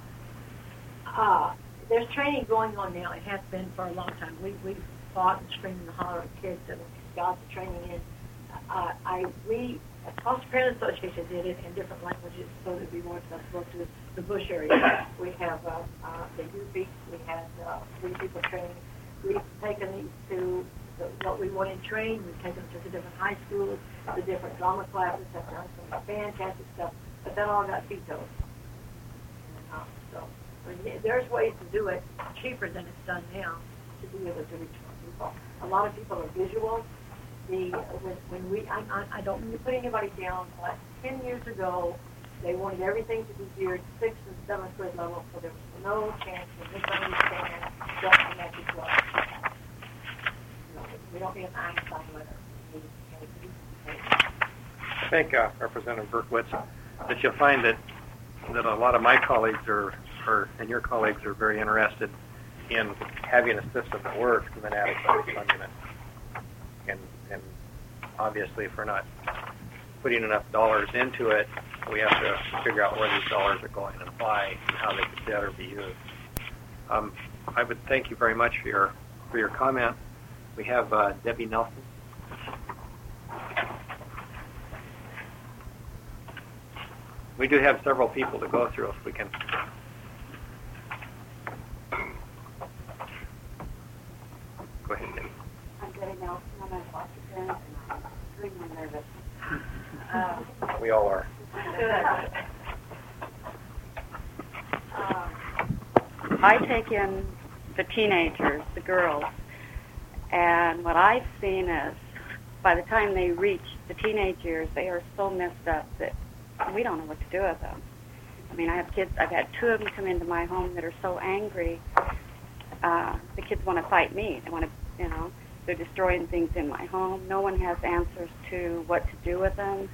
There's training going on now. It has been for a long time. We've fought and screamed and hollered at kids and got the training in. We, as Foster Parent Association, did it in different languages so that we weren't accessible to the bush area. We have the UB, we had 3 people training. We've taken these to what we wanted trained. We've taken them to the different high schools, the different drama classes, have done some fantastic stuff, but that all got vetoed. So there's ways to do it cheaper than it's done now to be able to reach more people. A lot of people are visual. I don't mean to put anybody down, but 10 years ago, they wanted everything to be geared 6th and 7th grade level, so there was no chance to misunderstand what the message was. We don't need an Einstein letter. I think, Representative Berkowitz, that you'll find that a lot of my colleagues and your colleagues are very interested in having a system that works and then adequately funding it. And obviously, if we're not putting enough dollars into it, We have to figure out where these dollars are going and why and how they could better be used. I would thank you very much for your comment. We have Debbie Nelson. We do have several people to go through if we can. Go ahead, Debbie. I'm Debbie Nelson. I'm a foster parent, and I'm extremely nervous. We all are. I take in the teenagers, the girls, and what I've seen is by the time they reach the teenage years, they are so messed up that we don't know what to do with them. I mean, I have kids, I've had 2 of them come into my home that are so angry, the kids want to fight me. They want to, they're destroying things in my home. No one has answers to what to do with them.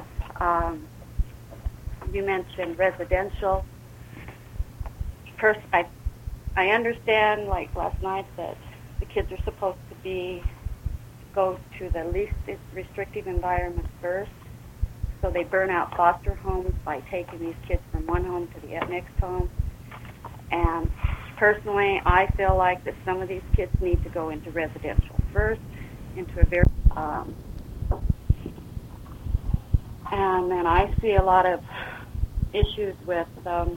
You mentioned residential. First, I understand, like last night, that the kids are supposed to go to the least restrictive environment first. So they burn out foster homes by taking these kids from one home to the next home. And personally, I feel like that some of these kids need to go into residential first, into a very... and then I see a lot of issues with the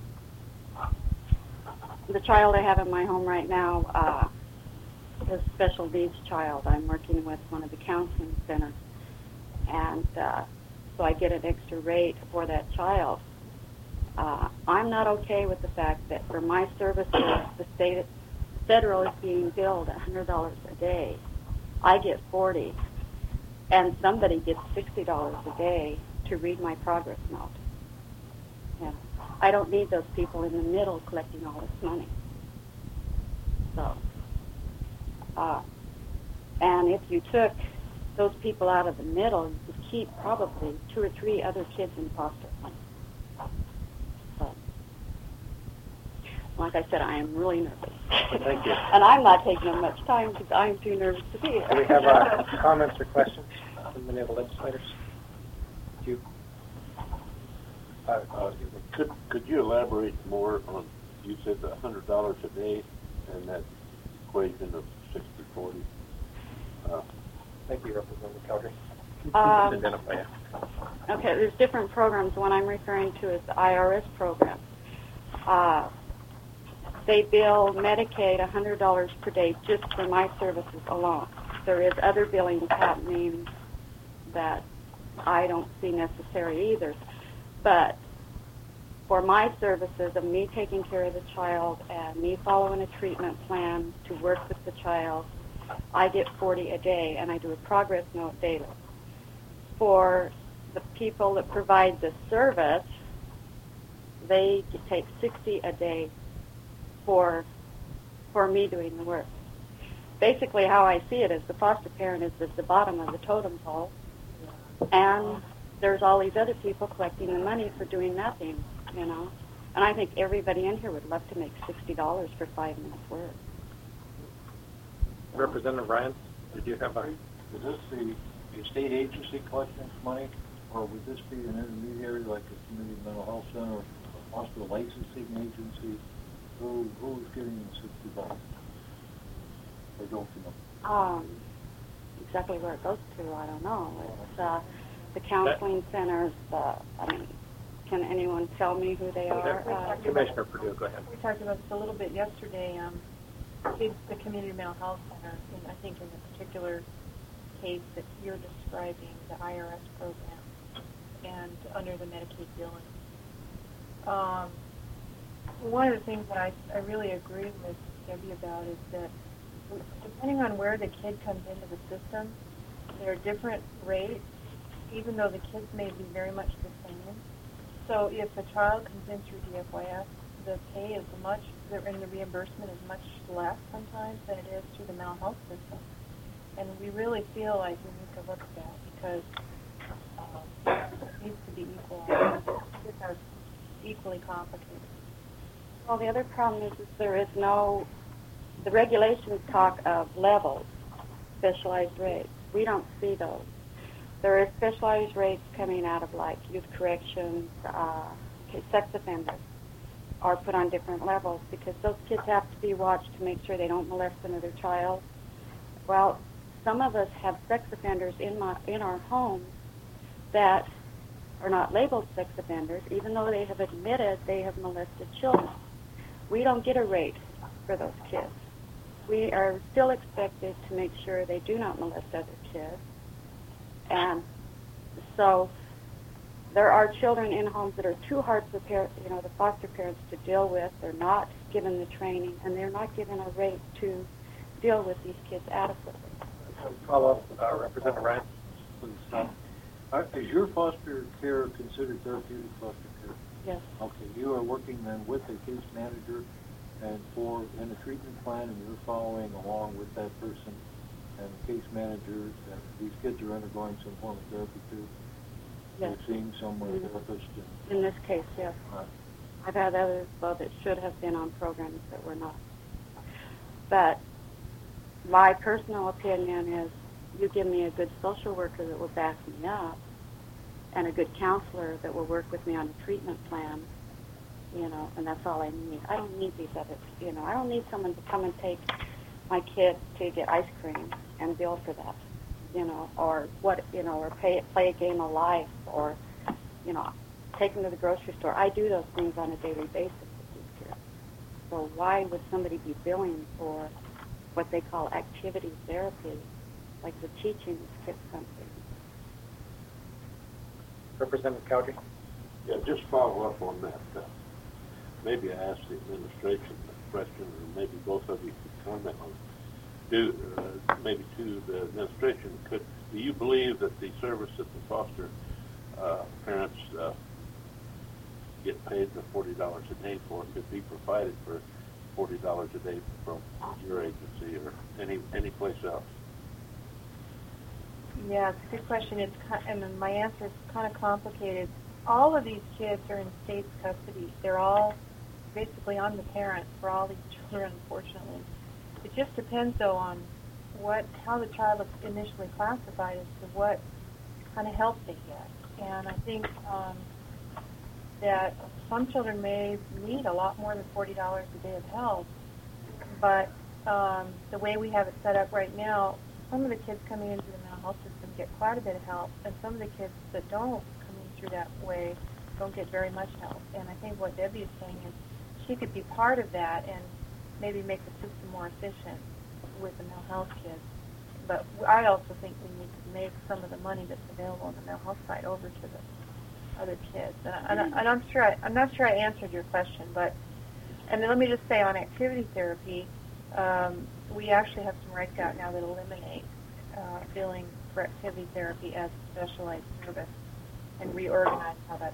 child I have in my home right now is a special needs child. I'm working with one of the counseling centers. And so I get an extra rate for that child. I'm not okay with the fact that for my services, the federal is being billed $100 a day. I get $40, and somebody gets $60 a day to read my progress note. Yeah. I don't need those people in the middle collecting all this money. So, and if you took those people out of the middle, you could keep probably 2 or 3 other kids in foster home. So, like I said, I am really nervous. Well, thank you. And I'm not taking up much time because I'm too nervous to be here. Do we have comments or questions from any of the legislators? You? Could you elaborate more on, you said the $100 a day and that equation of 60-40? Thank you, Representative Cowdery. Identify you. Okay, there's different programs. The one I'm referring to is the IRS program. They bill Medicaid $100 per day just for my services alone. There is other billings happening that I don't see necessary either. But for my services of me taking care of the child and me following a treatment plan to work with the child, I get $40 a day, and I do a progress note daily. For the people that provide the service, they take $60 a day for me doing the work. Basically, how I see it is the foster parent is at the bottom of the totem pole, and there's all these other people collecting the money for doing nothing, And I think everybody in here would love to make $60 for 5 minutes work. Representative Ryan, did you have a... Is this a state agency collecting this money, or would this be an intermediary like a community mental health center, or a hospital licensing agency? Who's getting the $60? Or don't you know? Exactly where it goes to, I don't know. It's the counseling centers. Can anyone tell me who they are? Commissioner Perdue, go ahead. We talked about this a little bit yesterday. The Community Mental Health Center, I think in the particular case that you're describing, the IRS program, and under the Medicaid billing. One of the things that I really agree with Debbie about is that depending on where the kid comes into the system, there are different rates, even though the kids may be very much the same. So if a child comes in through DFYS, the pay is and the reimbursement is much less sometimes than it is through the mental health system. And we really feel like we need to look at that because it needs to be equal. Kids are equally complicated. Well, the other problem is there is the regulations talk of levels, specialized rates. We don't see those. There is specialized rates coming out of like youth corrections, sex offenders are put on different levels because those kids have to be watched to make sure they don't molest another child. Well, some of us have sex offenders in our homes that are not labeled sex offenders, even though they have admitted they have molested children. We don't get a rate for those kids. We are still expected to make sure they do not molest other kids. And so there are children in homes that are too hard for the foster parents to deal with. They're not given the training, and they're not given a rate to deal with these kids adequately. Follow up, Representative Ryan. Is your foster care considered therapeutic foster care? Yes. Okay, you are working then with a case manager and in a treatment plan, and you're following along with that person and the case manager, and these kids are undergoing some form of therapy too? Yes. You're seeing somewhere therapist? In this case, yes. I've had others, though, that should have been on programs that were not. But my personal opinion is you give me a good social worker that will back me up and a good counselor that will work with me on a treatment plan, and that's all I need. I don't need these other, I don't need someone to come and take my kid to get ice cream and bill for that, or play a game of life, or, take them to the grocery store. I do those things on a daily basis with these kids. So why would somebody be billing for what they call activity therapy, like we're teaching these kids something? Representative Cowdery. Yeah, just follow up on that. Maybe I asked the administration the question, or maybe both of you could comment on it. Maybe to the administration, do you believe that the service that the foster parents get paid the $40 a day for could be provided for $40 a day from your agency or any place else? Yeah, it's a good question. And my answer is kind of complicated. All of these kids are in state's custody. They're all basically on the parents for all these children, unfortunately. It just depends, though, on how the child is initially classified as to what kind of help they get. And I think that some children may need a lot more than $40 a day of help. But the way we have it set up right now, some of the kids coming into the mental health system get quite a bit of help, and some of the kids that don't come in through that way don't get very much help. And I think what Debbie is saying is she could be part of that and maybe make the system more efficient with the mental health kids. But I also think we need to make some of the money that's available on the mental health side over to the other kids. And I'm not sure I answered your question, and then let me just say on activity therapy, we actually have some regs out now that eliminate billing for activity therapy as a specialized service and reorganize how that's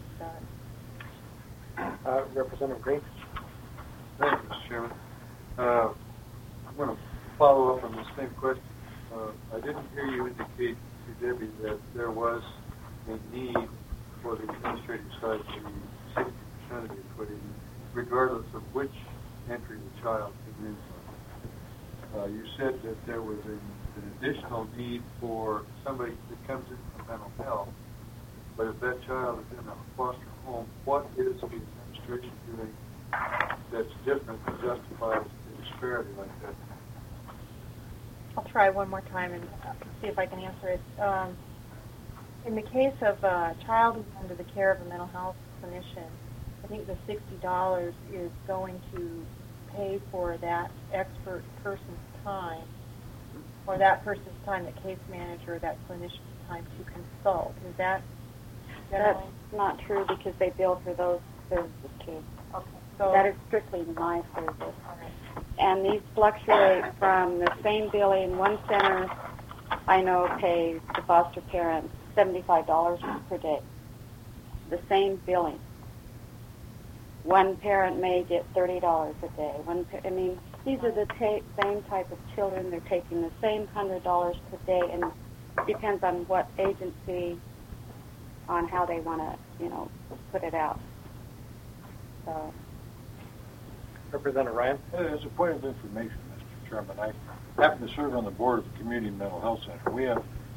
done. Representative Green. Thank you, Mr. Chairman. I'm going to follow up on the same question. I didn't hear you indicate to Debbie that there was a need for the administrative side to be 60% of the equity, regardless of which entry the child came in from. You said that there was an additional need for somebody that comes in from mental health, but if that child is in a foster home, what is the administration doing that's different that justifies a disparity like that? I'll try one more time and see if I can answer it. In the case of a child who's under the care of a mental health clinician, I think the $60 is going to pay for that expert person's time, or that person's time, the case manager, or that clinician's time to consult. Is that That's not true because they bill for those services too. Okay. So that is strictly my service. And these fluctuate from the same billing. One center I know pays the foster parents $75 per day. The same billing. One parent may get $30 a day. These are the same type of children. They're taking the same $100 per day, and it depends on what agency, on how they want to, put it out. So. Representative Ryan. As a point of information, Mr. Chairman, I happen to serve on the board of the Community Mental Health Center. We have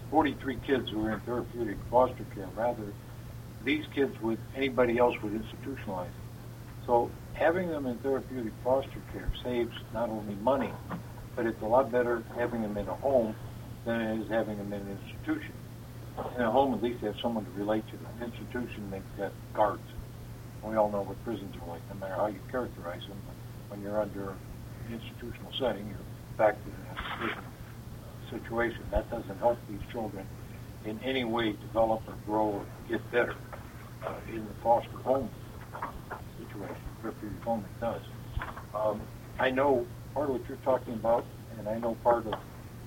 43 kids who are in therapeutic foster care, rather these kids with anybody else with institutionalized. So having them in therapeutic foster care saves not only money, but it's a lot better having them in a home than it is having them in an institution. In a home, at least they have someone to relate to. An institution, they've got guards. We all know what prisons are like, no matter how you characterize them. When you're under an institutional setting, you're back to the prison situation. That doesn't help these children in any way develop or grow or get better. In the foster home situation, therapeutic home, it does. I know part of what you're talking about, and I know part of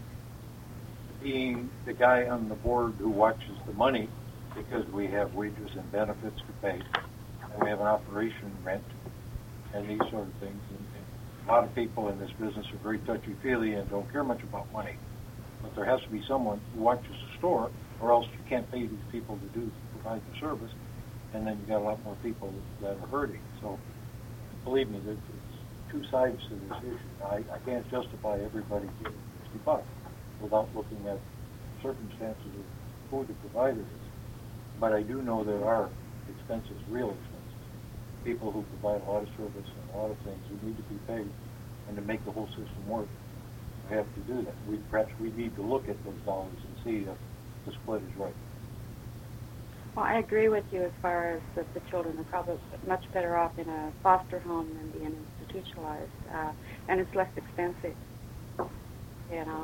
being the guy on the board who watches the money, because we have wages and benefits to pay, and we have an operation rent, and these sort of things. And a lot of people in this business are very touchy-feely and don't care much about money. But there has to be someone who watches the store, or else you can't pay these people to provide the service, and then you've got a lot more people that are hurting. So believe me, there's two sides to this issue. I can't justify everybody getting $60 without looking at circumstances of who the provider is. But I do know there are expenses, real expenses. People who provide a lot of service and a lot of things who need to be paid, and to make the whole system work, we have to do that. Perhaps we need to look at those dollars and see if the split is right. Well, I agree with you as far as that the children are probably much better off in a foster home than being institutionalized, and it's less expensive, you know.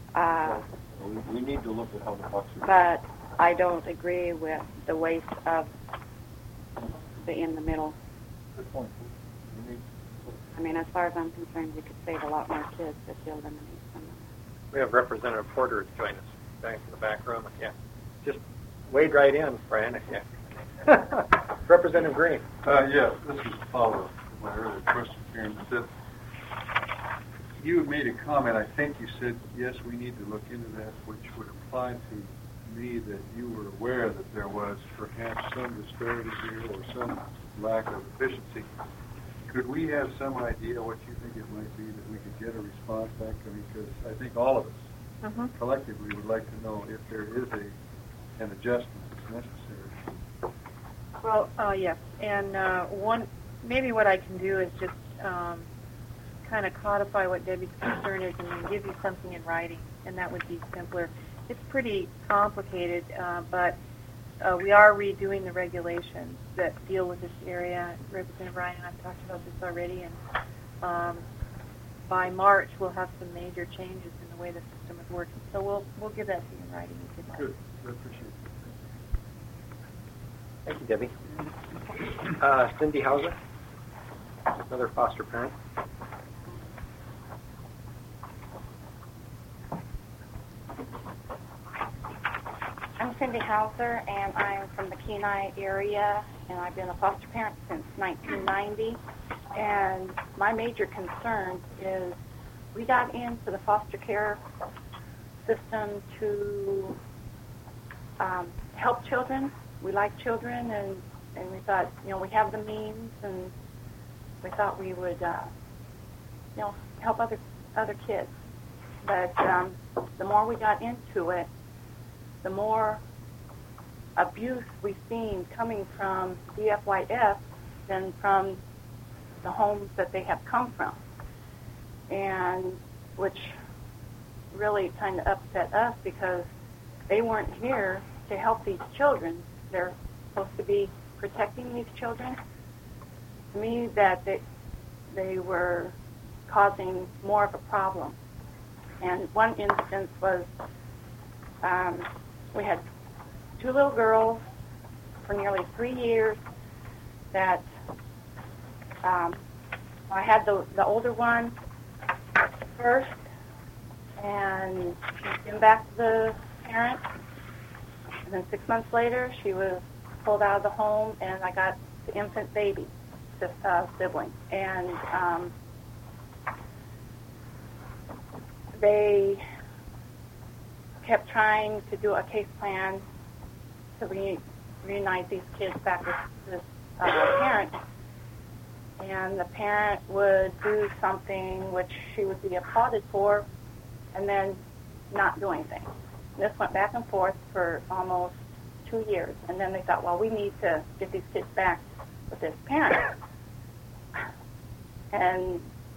We need to look at how the bucks are. But I don't agree with the waste of the in the middle. Good point. I mean, as far as I'm concerned, we could save a lot more kids if you eliminate some of them. We have Representative Porter join us back in the back room. Yeah, just wade right in, Brian. Yeah. Representative Green. Yeah, this is a follow-up to my earlier question here. You had made a comment, I think you said, yes, we need to look into that, which would imply to me that you were aware that there was perhaps some disparity here or some lack of efficiency. Could we have some idea what you think it might be that we could get a response back? I mean, because I think all of us collectively would like to know if there is an adjustment that's necessary. Well, yes. And maybe what I can do is just kind of codify what Debbie's concern is and then give you something in writing, and that would be simpler. It's pretty complicated, but we are redoing the regulations that deal with this area. Representative Ryan and I've talked about this already, and by March we'll have some major changes in the way the system is working. So we'll give that to you in writing if you'd like. Good. I appreciate it. Thank you, Debbie. Cindy Hauser, another foster parent. I'm Cindy Hauser, and I'm from the Kenai area, and I've been a foster parent since 1990. And my major concern is we got into the foster care system to help children. We like children, and we thought, we have the means, and we thought we would, help other kids. But the more we got into it, the more abuse we've seen coming from DFYS than from the homes that they have come from, and which really kind of upset us because they weren't here to help these children. They're supposed to be protecting these children. To me, that they were causing more of a problem. And one instance was we had two little girls for nearly 3 years that I had the older one first, and she came back to the parent, and then 6 months later she was pulled out of the home, and I got the infant baby sibling. And they kept trying to do a case plan to reunite these kids back with this parent. And the parent would do something which she would be applauded for, and then not do anything. This went back and forth for almost 2 years, and then they thought, well, we need to get these kids back with this parent. And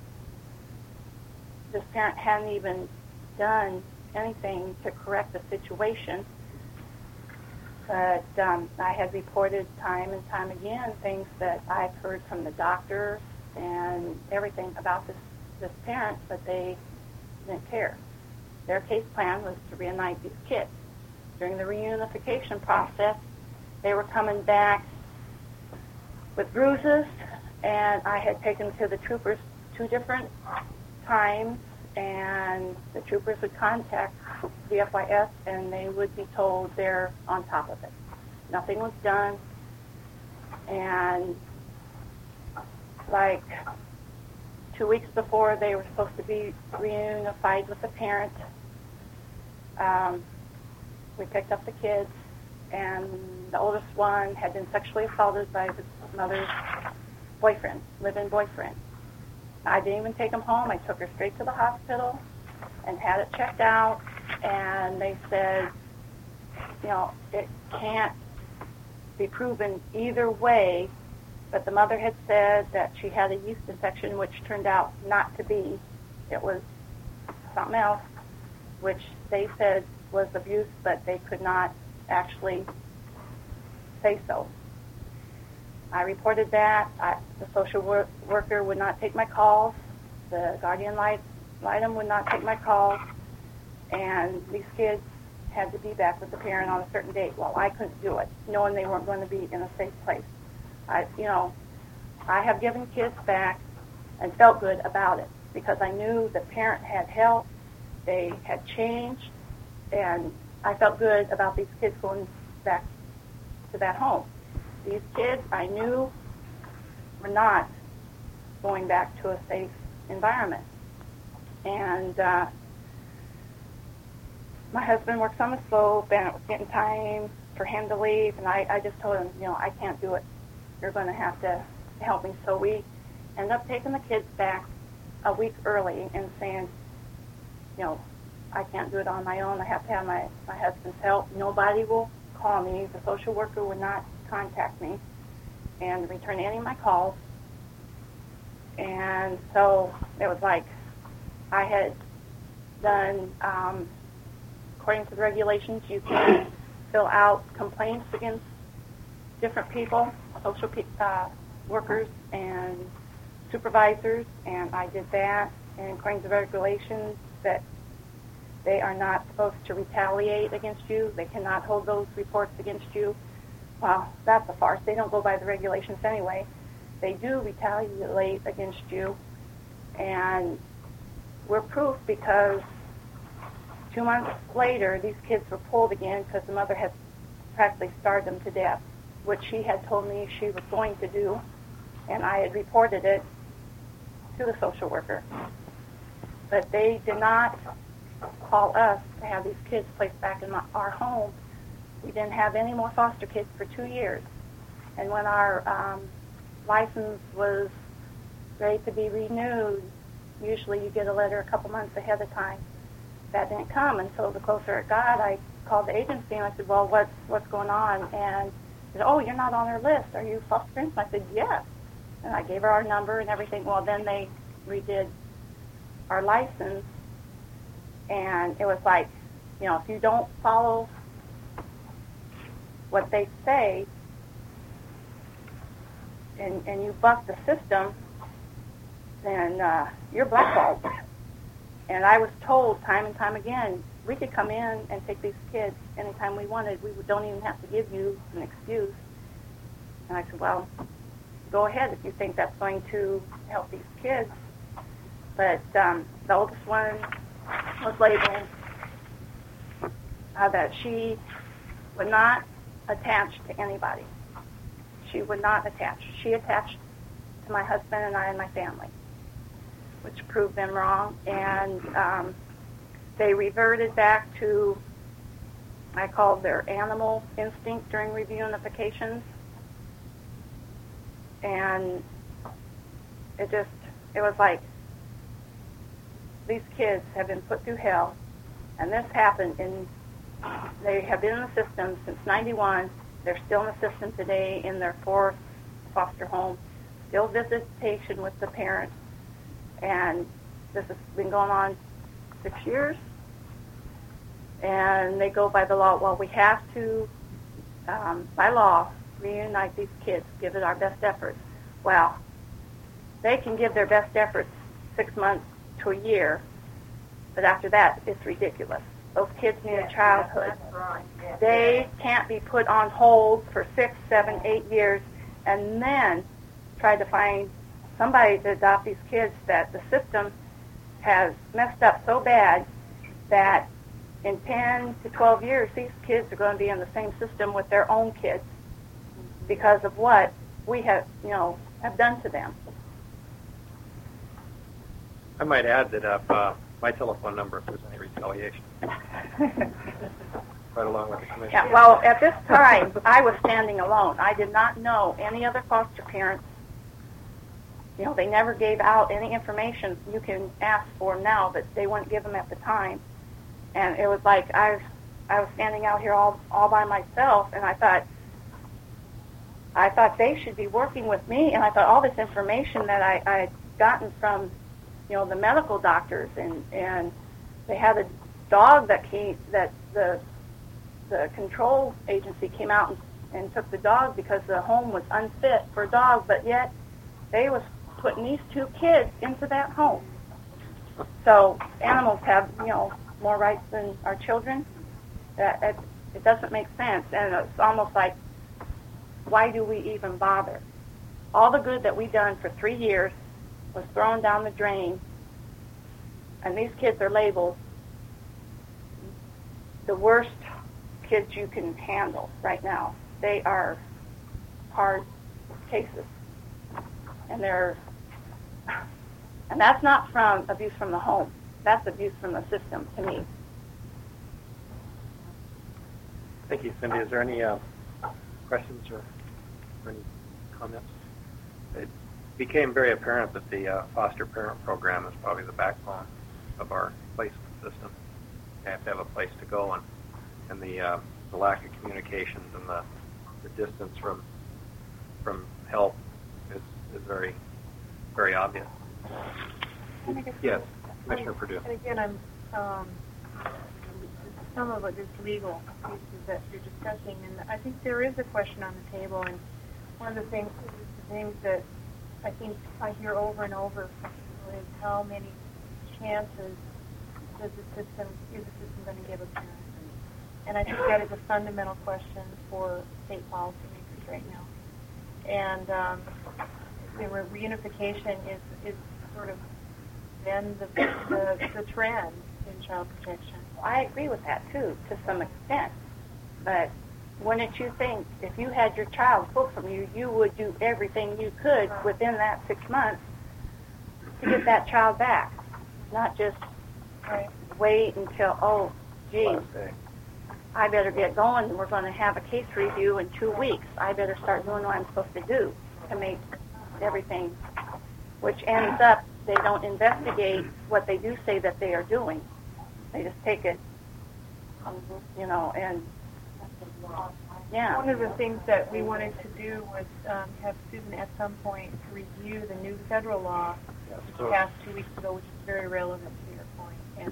this parent hadn't even done anything to correct the situation. But I had reported time and time again things that I've heard from the doctors and everything about this parent, but they didn't care. Their case plan was to reunite these kids. During the reunification process, they were coming back with bruises, and I had taken to the troopers 2 different times, and the troopers would contact the FYS, and they would be told they're on top of it. Nothing was done, and like 2 weeks before they were supposed to be reunified with the parent, we picked up the kids, and the oldest one had been sexually assaulted by his mother's boyfriend, live-in boyfriend. I didn't even take him home. I took her straight to the hospital and had it checked out, and they said, you know, it can't be proven either way, but the mother had said that she had a yeast infection, which turned out not to be. It was something else, which they said was abuse, but they could not actually say so. I reported that. The social worker would not take my calls. The guardian litem would not take my calls. And these kids had to be back with the parent on a certain date. Well, I couldn't do it, knowing they weren't going to be in a safe place. I have given kids back and felt good about it because I knew the parent had help, they had changed, and I felt good about these kids going back to that home. These kids I knew were not going back to a safe environment. And my husband works on the slope, and it was getting time for him to leave, and I just told him, I can't do it. You're going to have to help me. So we ended up taking the kids back a week early and saying, I can't do it on my own. I have to have my husband's help. Nobody will call me. The social worker would not contact me and return any of my calls. And so it was like I had done, according to the regulations, you can fill out complaints against different people, social workers and supervisors, and I did that. And according to the regulations, that they are not supposed to retaliate against you. They cannot hold those reports against you. Well, that's a farce. They don't go by the regulations anyway. They do retaliate against you, and we're proof because 2 months later, these kids were pulled again because the mother had practically starved them to death, which she had told me she was going to do, and I had reported it to the social worker. But they did not call us to have these kids placed back in our home. We didn't have any more foster kids for 2 years. And when our license was ready to be renewed, usually you get a letter a couple months ahead of time. That didn't come, and so the closer it got, I called the agency and I said, well, what's going on? And they said, oh, you're not on our list. Are you foster parents? I said, yes. And I gave her our number and everything. Well, then they redid our license, and it was like, if you don't follow what they say and you buck the system, then you're blackballed. And I was told time and time again, we could come in and take these kids anytime we wanted. We don't even have to give you an excuse. And I said, well, go ahead if you think that's going to help these kids. But the oldest one was labeled that she would not attach to anybody. She would not attach. She attached to my husband and I and my family, which proved them wrong. And they reverted back to, I called their animal instinct during reunifications. And it was like, these kids have been put through hell, and this happened in They have been in the system since '91. They're still in the system today in their 4th foster home. Still visitation with the parents. And this has been going on 6 years. And they go by the law, well, we have to, by law, reunite these kids, give it our best efforts. Well, they can give their best efforts 6 months to a year, but after that, it's ridiculous. Those kids need a childhood. That's right. Yes. They can't be put on hold for 6, 7, 8 years and then try to find somebody to adopt these kids that the system has messed up so bad that in 10 to 12 years, these kids are going to be in the same system with their own kids because of what we have done to them. I might add that my telephone number if there's any retaliation. Right along with the commission. Yeah, well, at this time, I was standing alone. I did not know any other foster parents. They never gave out any information you can ask for now, but they wouldn't give them at the time. And it was like I was standing out here all by myself, and I thought they should be working with me, and I thought all this information that I had gotten from, the medical doctors, and they had a dog that the control agency came out and took the dog because the home was unfit for a dog, but yet they was putting these 2 kids into that home. So animals have, more rights than our children. It doesn't make sense, and it's almost like, why do we even bother? All the good that we done for 3 years was thrown down the drain, and these kids are labeled the worst kids you can handle right now. They are hard cases, and that's not from abuse from the home. That's abuse from the system to me. Thank you, Cindy. Is there any questions or any comments? It became very apparent that the foster parent program is probably the backbone of our placement system. They have to have a place to go, and the lack of communications and the distance from help is very, very obvious. Yes, Commissioner Perdue. And again, some of it is legal pieces that you're discussing, and I think there is a question on the table. And one of the things that I think I hear over and over from people is how many chances is the system going to give a parent? And I think that is a fundamental question for state policymakers right now. And the reunification is sort of then the trend in child protection. I agree with that too, to some extent. But wouldn't you think if you had your child pulled from you, you would do everything you could within that 6 months to get that child back, not just wait until, oh, geez, I better get going. We're going to have a case review in 2 weeks. I better start doing what I'm supposed to do to make everything, which ends up they don't investigate what they do say that they are doing. They just take it, and yeah. One of the things that we wanted to do was have Susan at some point to review the new federal law, which passed 2 weeks ago, which is very relevant to your point. And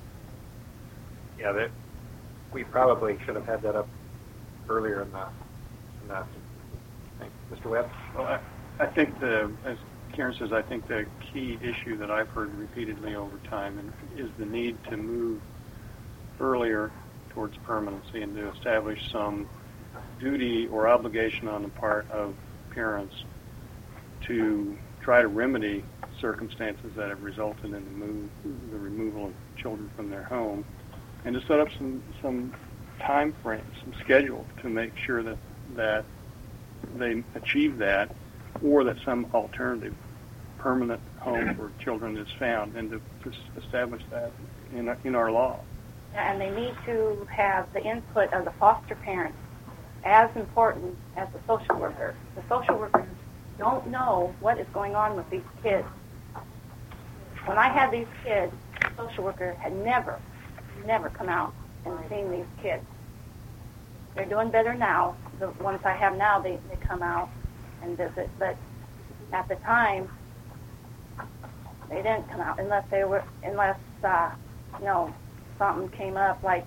yeah, we probably should have had that up earlier in that. Mr. Webb? Well, I think as Karen says, I think the key issue that I've heard repeatedly over time is the need to move earlier towards permanency and to establish some duty or obligation on the part of parents to try to remedy circumstances that have resulted in the removal of children from their home, and to set up some time frame, some schedule to make sure that they achieve that, or that some alternative permanent home for children is found, and to establish that in our law. And they need to have the input of the foster parents as important as the social worker. The social workers don't know what is going on with these kids. When I had these kids, the social worker had never come out and seen these kids. They're doing better now. The ones I have now, they come out and visit. But at the time, they didn't come out unless something came up, like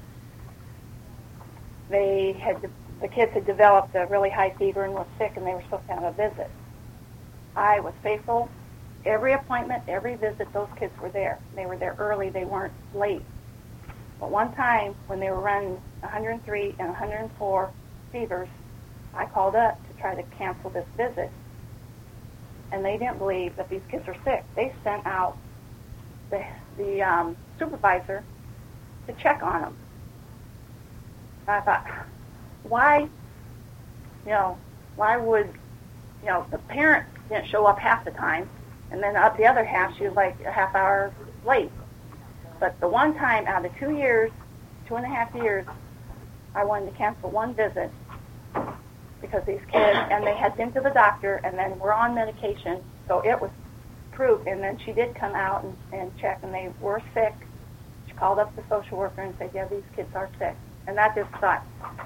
the kids had developed a really high fever and was sick, and they were supposed to have a visit. I was faithful. Every appointment, every visit, those kids were there. They were there early. They weren't late. But one time, when they were running 103 and 104 fevers, I called up to try to cancel this visit. And they didn't believe that these kids were sick. They sent out the supervisor to check on them. And I thought, why would, the parent didn't show up half the time, and then up the other half, she was like a half hour late. But the one time out of 2 years, 2.5 years, I wanted to cancel one visit because these kids, and they had been to the doctor and then were on medication, so it was proved. And then she did come out and check, and they were sick. She called up the social worker and said, yeah, these kids are sick. And that just thought,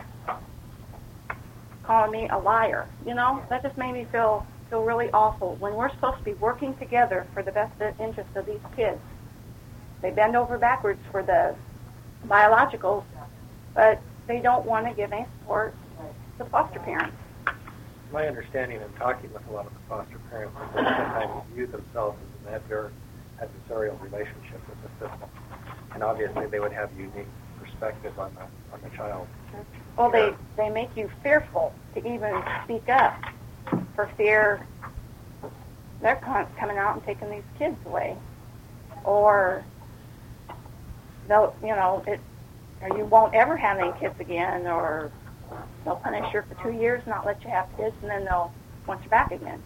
calling me a liar, that just made me feel really awful. When we're supposed to be working together for the best interest of these kids, they bend over backwards for the biologicals, but they don't want to give any support to foster parents. My understanding in talking with a lot of the foster parents is that sometimes view themselves as an adversarial relationship with the system, and obviously they would have unique perspective on the child. Well, they make you fearful to even speak up for fear they're coming out and taking these kids away, or they'll, or you won't ever have any kids again, or they'll punish you for 2 years, not let you have kids, and then they'll want you back again.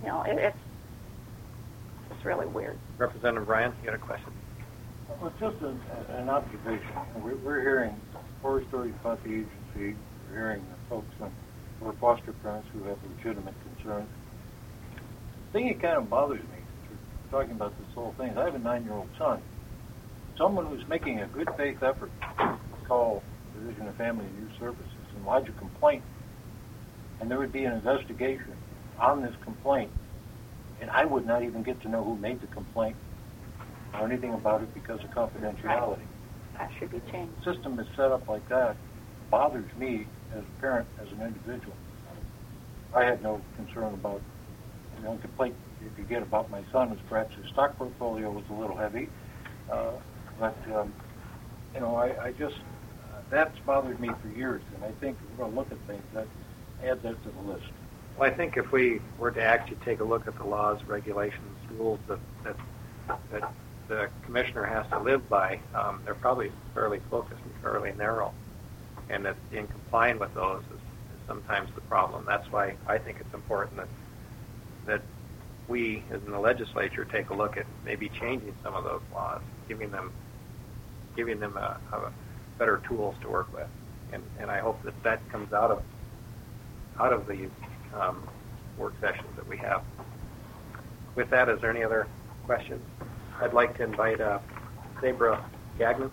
It's really weird. Representative Ryan, you got a question? Well, just an observation. We're hearing horror stories about the agency. We're hearing folks who are foster parents who have legitimate concerns. The thing that kind of bothers me, talking about this whole thing, is I have a 9-year-old son. Someone who's making a good faith effort to call Division of Family and Youth Services and lodge a complaint, and there would be an investigation on this complaint, and I would not even get to know who made the complaint or anything about it because of confidentiality. That should be changed. The system is set up like that. It bothers me as a parent, as an individual. I had no concern about, the complaint if you get about my son is perhaps his stock portfolio was a little heavy, but I just, that's bothered me for years, and I think if we're going to look at things, that add that to the list. Well, I think if we were to actually take a look at the laws, regulations, rules that the commissioner has to live by, they're probably fairly focused and fairly narrow, and that in complying with those is sometimes the problem. That's why I think it's important that we, as in the legislature, take a look at maybe changing some of those laws, giving them a better tools to work with, and I hope that comes out of the work sessions that we have. With that, is there any other questions? I'd like to invite Sabra Gagnon.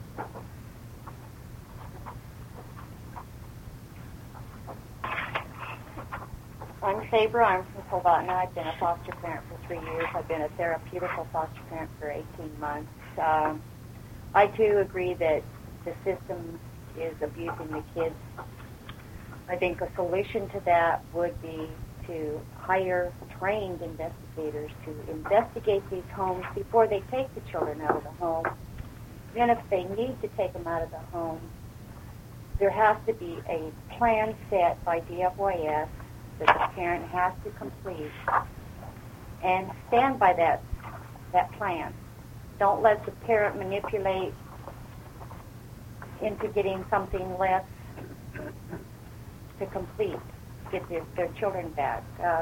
I'm Sabra. I'm from Kolbotna. I've been a foster parent for 3 years. I've been a therapeutical foster parent for 18 months. I, too, agree that the system is abusing the kids. I think a solution to that would be to hire trained investigators to investigate these homes before they take the children out of the home. Then if they need to take them out of the home, there has to be a plan set by DFYS that the parent has to complete and stand by that plan. Don't let the parent manipulate into getting something less to complete, get their children back.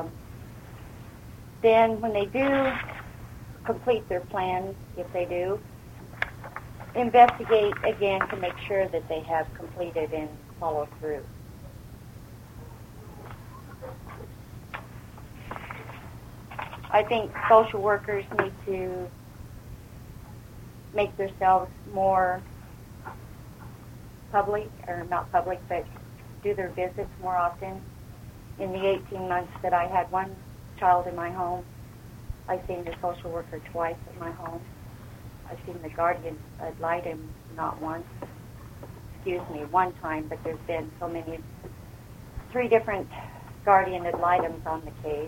Then when they do complete their plan, if they do, investigate again to make sure that they have completed and followed through. I think social workers need to make themselves more public, or not public, but do their visits more often. In the 18 months that I had one child in my home, I've seen the social worker twice at my home. I've seen the guardian ad litem not once. One time, but there's been so many, 3 different guardian ad litems on the case.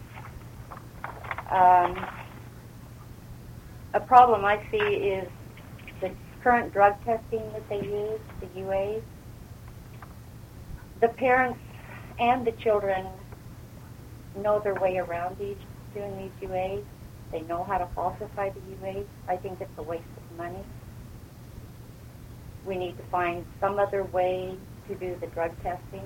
A problem I see is the current drug testing that they use, the UAs. The parents and the children know their way around doing these UAs. They know how to falsify the UAs. I think it's a waste of money. We need to find some other way to do the drug testing,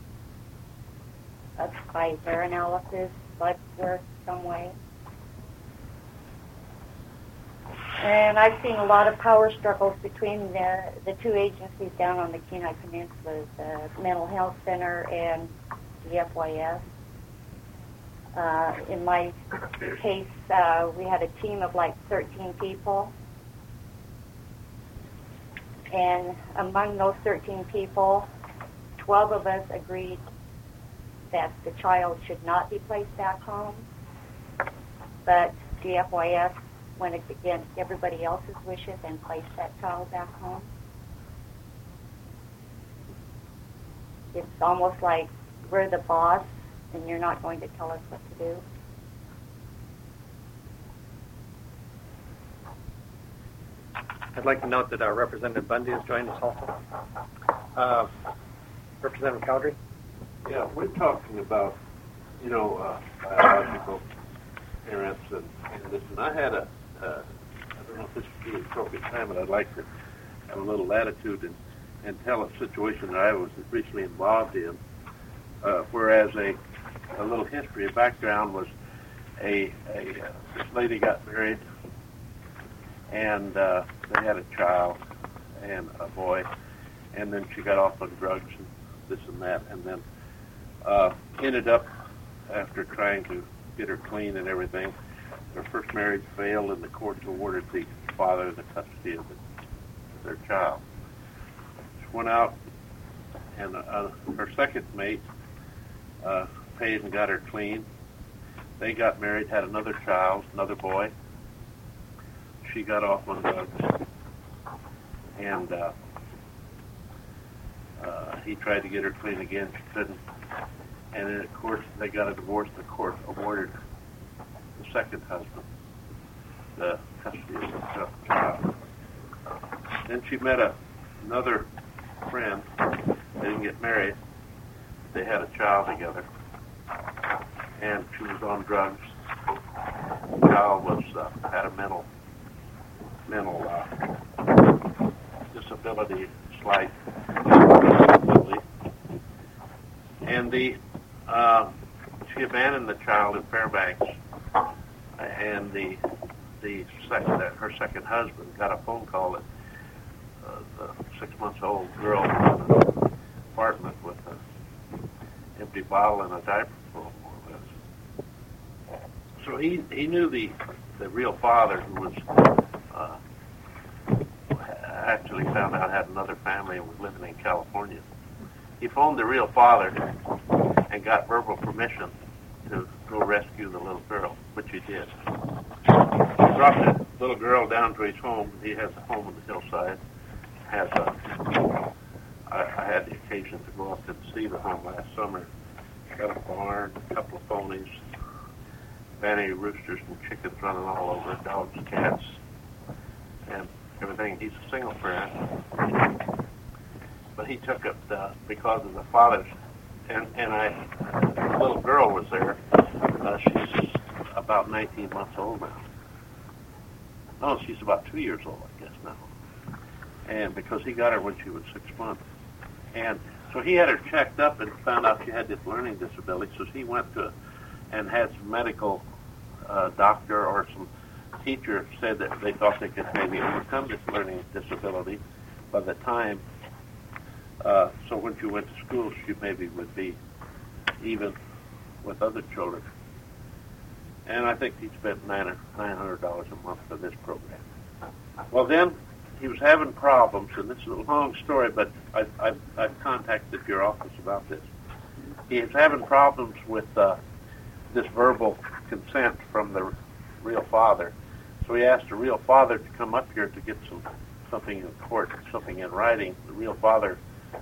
by hair analysis, blood work, some way. And I've seen a lot of power struggles between the 2 agencies down on the Kenai Peninsula, the Mental Health Center and the FYS. In my case, we had a team of like 13 people. And among those 13 people, 12 of us agreed that the child should not be placed back home. But the FYS went against everybody else's wishes and placed that child back home. It's almost like we're the boss and you're not going to tell us what to do. I'd like to note that our Representative Bundy has joined us also. Representative Cowdery? Yeah, we're talking about, biological parents and this. And I had I don't know if this would be the appropriate time, but I'd like to have a little latitude and tell a situation that I was recently involved in. Whereas a little history, a background was this lady got married, and they had a child and a boy, and then she got off on drugs and this and that, and then ended up, after trying to get her clean and everything, their first marriage failed, and the courts awarded the father the custody of their child. She went out, and her second mate paid and got her clean. They got married, had another child, another boy. She got off on drugs, and he tried to get her clean again. She couldn't. And then, of course, they got a divorce. The court awarded the second husband the custody of the child. Then she met another friend. They didn't get married. They had a child together, and she was on drugs. The child was had a mental disability, slight disability, and she abandoned the child in Fairbanks, and her second husband got a phone call that the 6-month-old girl was in an apartment with an empty bottle and a diaper full, more or less. So he knew the real father, who was actually found out had another family and was living in California. He phoned the real father and got verbal permission to go rescue the little girl, which he did. He brought the little girl down to his home. He has a home on the hillside. I had the occasion to go up and see the home last summer. Got a barn, a couple of ponies, vanity roosters and chickens running all over, dogs, cats, and everything. He's a single parent, but he took it because of the father's. And the little girl was there. She's about 19 months old now. No, she's about 2 years old, I guess, now. And because he got her when she was 6 months. And so he had her checked up and found out she had this learning disability. So he went to and had some medical doctor or some teacher said that they thought they could maybe overcome this learning disability by the time. So when she went to school, she maybe would be even with other children. And I think he spent $900 a month for this program. Well, then he was having problems, and this is a long story, but I've contacted your office about this. He was having problems with this verbal consent from the real father, so he asked the real father to come up here to get something in court, something in writing. The real father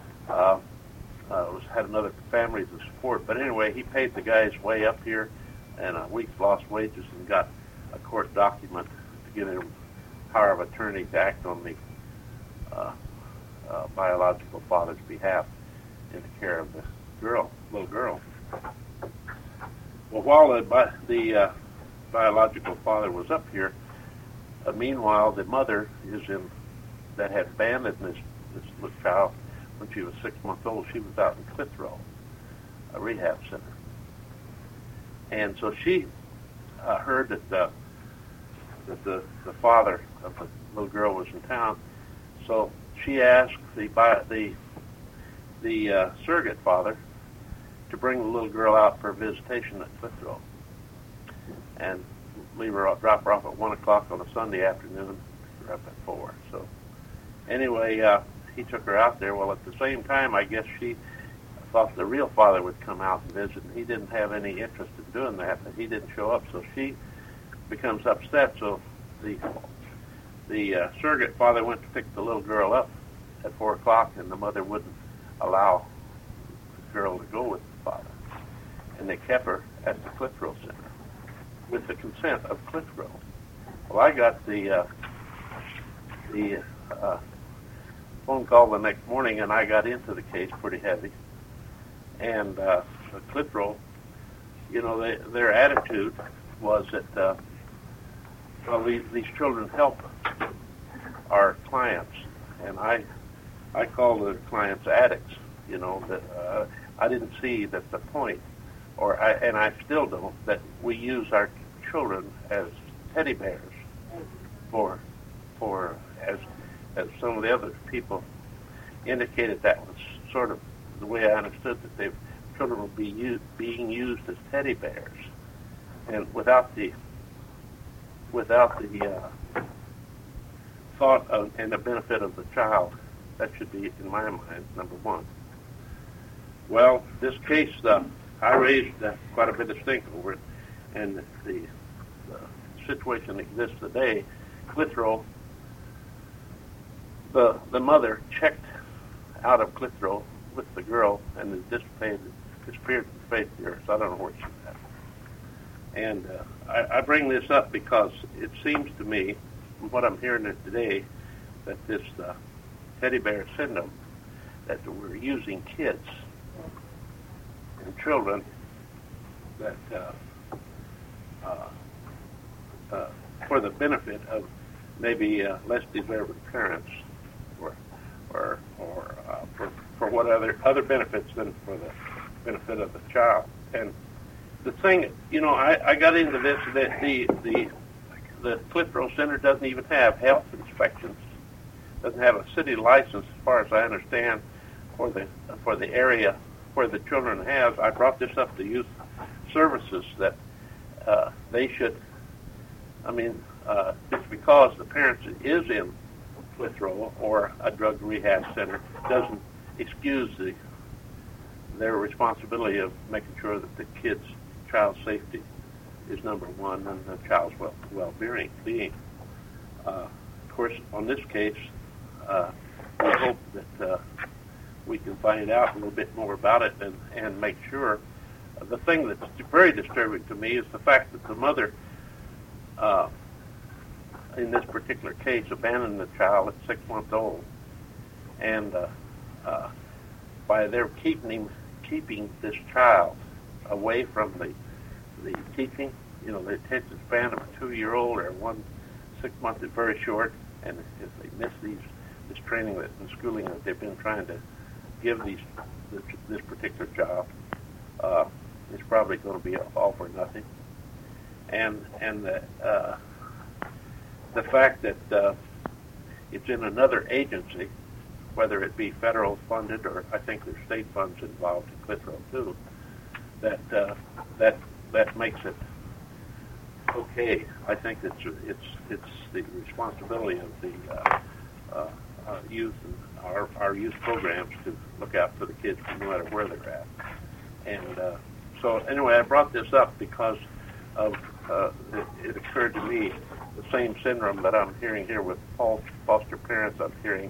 had another family to support, but anyway, he paid the guy's way up here, and a week's lost wages, and got a court document to give him power of attorney to act on the biological father's behalf in the care of the little girl. Well, while the biological father was up here, meanwhile, the mother that had abandoned this little child when she was 6 months old. She was out in Clitheroe, a rehab center, and so she heard that the father of the little girl was in town. So she asked the surrogate father to bring the little girl out for a visitation at Clitheroe, and drop her off at 1 o'clock on a Sunday afternoon, pick her up at 4. So anyway, he took her out there. Well, at the same time, I guess she thought the real father would come out and visit, and he didn't have any interest in doing that, but he didn't show up. So she becomes upset. So the surrogate father went to pick the little girl up at 4 o'clock, and the mother wouldn't allow the girl to go with the father, and they kept her at the Clitheroe Center with the consent of Clitheroe. Well, I got the phone call the next morning, and I got into the case pretty heavy. And Clitheroe, their attitude was that, these children help our clients, and I call the clients addicts. That I didn't see that the point, and I still don't, that we use our children as teddy bears as some of the other people indicated. That was sort of the way I understood that children would be being used as teddy bears, and without the thought of and the benefit of the child. That should be, in my mind, number one. Well, this case, I raised quite a bit of stink over it, and the situation exists today. Clitheroe, the mother checked out of Clitheroe with the girl and disappeared from the face of the earth. I don't know where she's at. And I bring this up because it seems to me, from what I'm hearing today, that this teddy bear syndrome, that we're using kids and children that for the benefit of maybe less deserving parents, or for what other benefits than for the benefit of the child. And the thing, I got into this, that the Clitheroe Center doesn't even have health inspections, doesn't have a city license, as far as I understand, for the area where the children have. I brought this up to Youth Services that they should, just because the parents is in Clitheroe or a drug rehab center doesn't excuse their responsibility of making sure that the child's safety is number one, and the child's well-being. Of course, on this case, we hope that we can find out a little bit more about it and make sure. The thing that's very disturbing to me is the fact that the mother, in this particular case, abandoned the child at 6 months old, and by their keeping this child away from the teaching, the attention span of a 2-year-old or 6 months is very short, and if they miss this training and schooling that they've been trying to give this particular child, it's probably going to be all for nothing. And the fact that it's in another agency, whether it be federal funded or I think there's state funds involved in Clitheroe too, that makes it okay. I think it's the responsibility youth and our youth programs to look out for the kids no matter where they're at. And so anyway, I brought this up because of it occurred to me the same syndrome that I'm hearing here with foster parents. I'm hearing,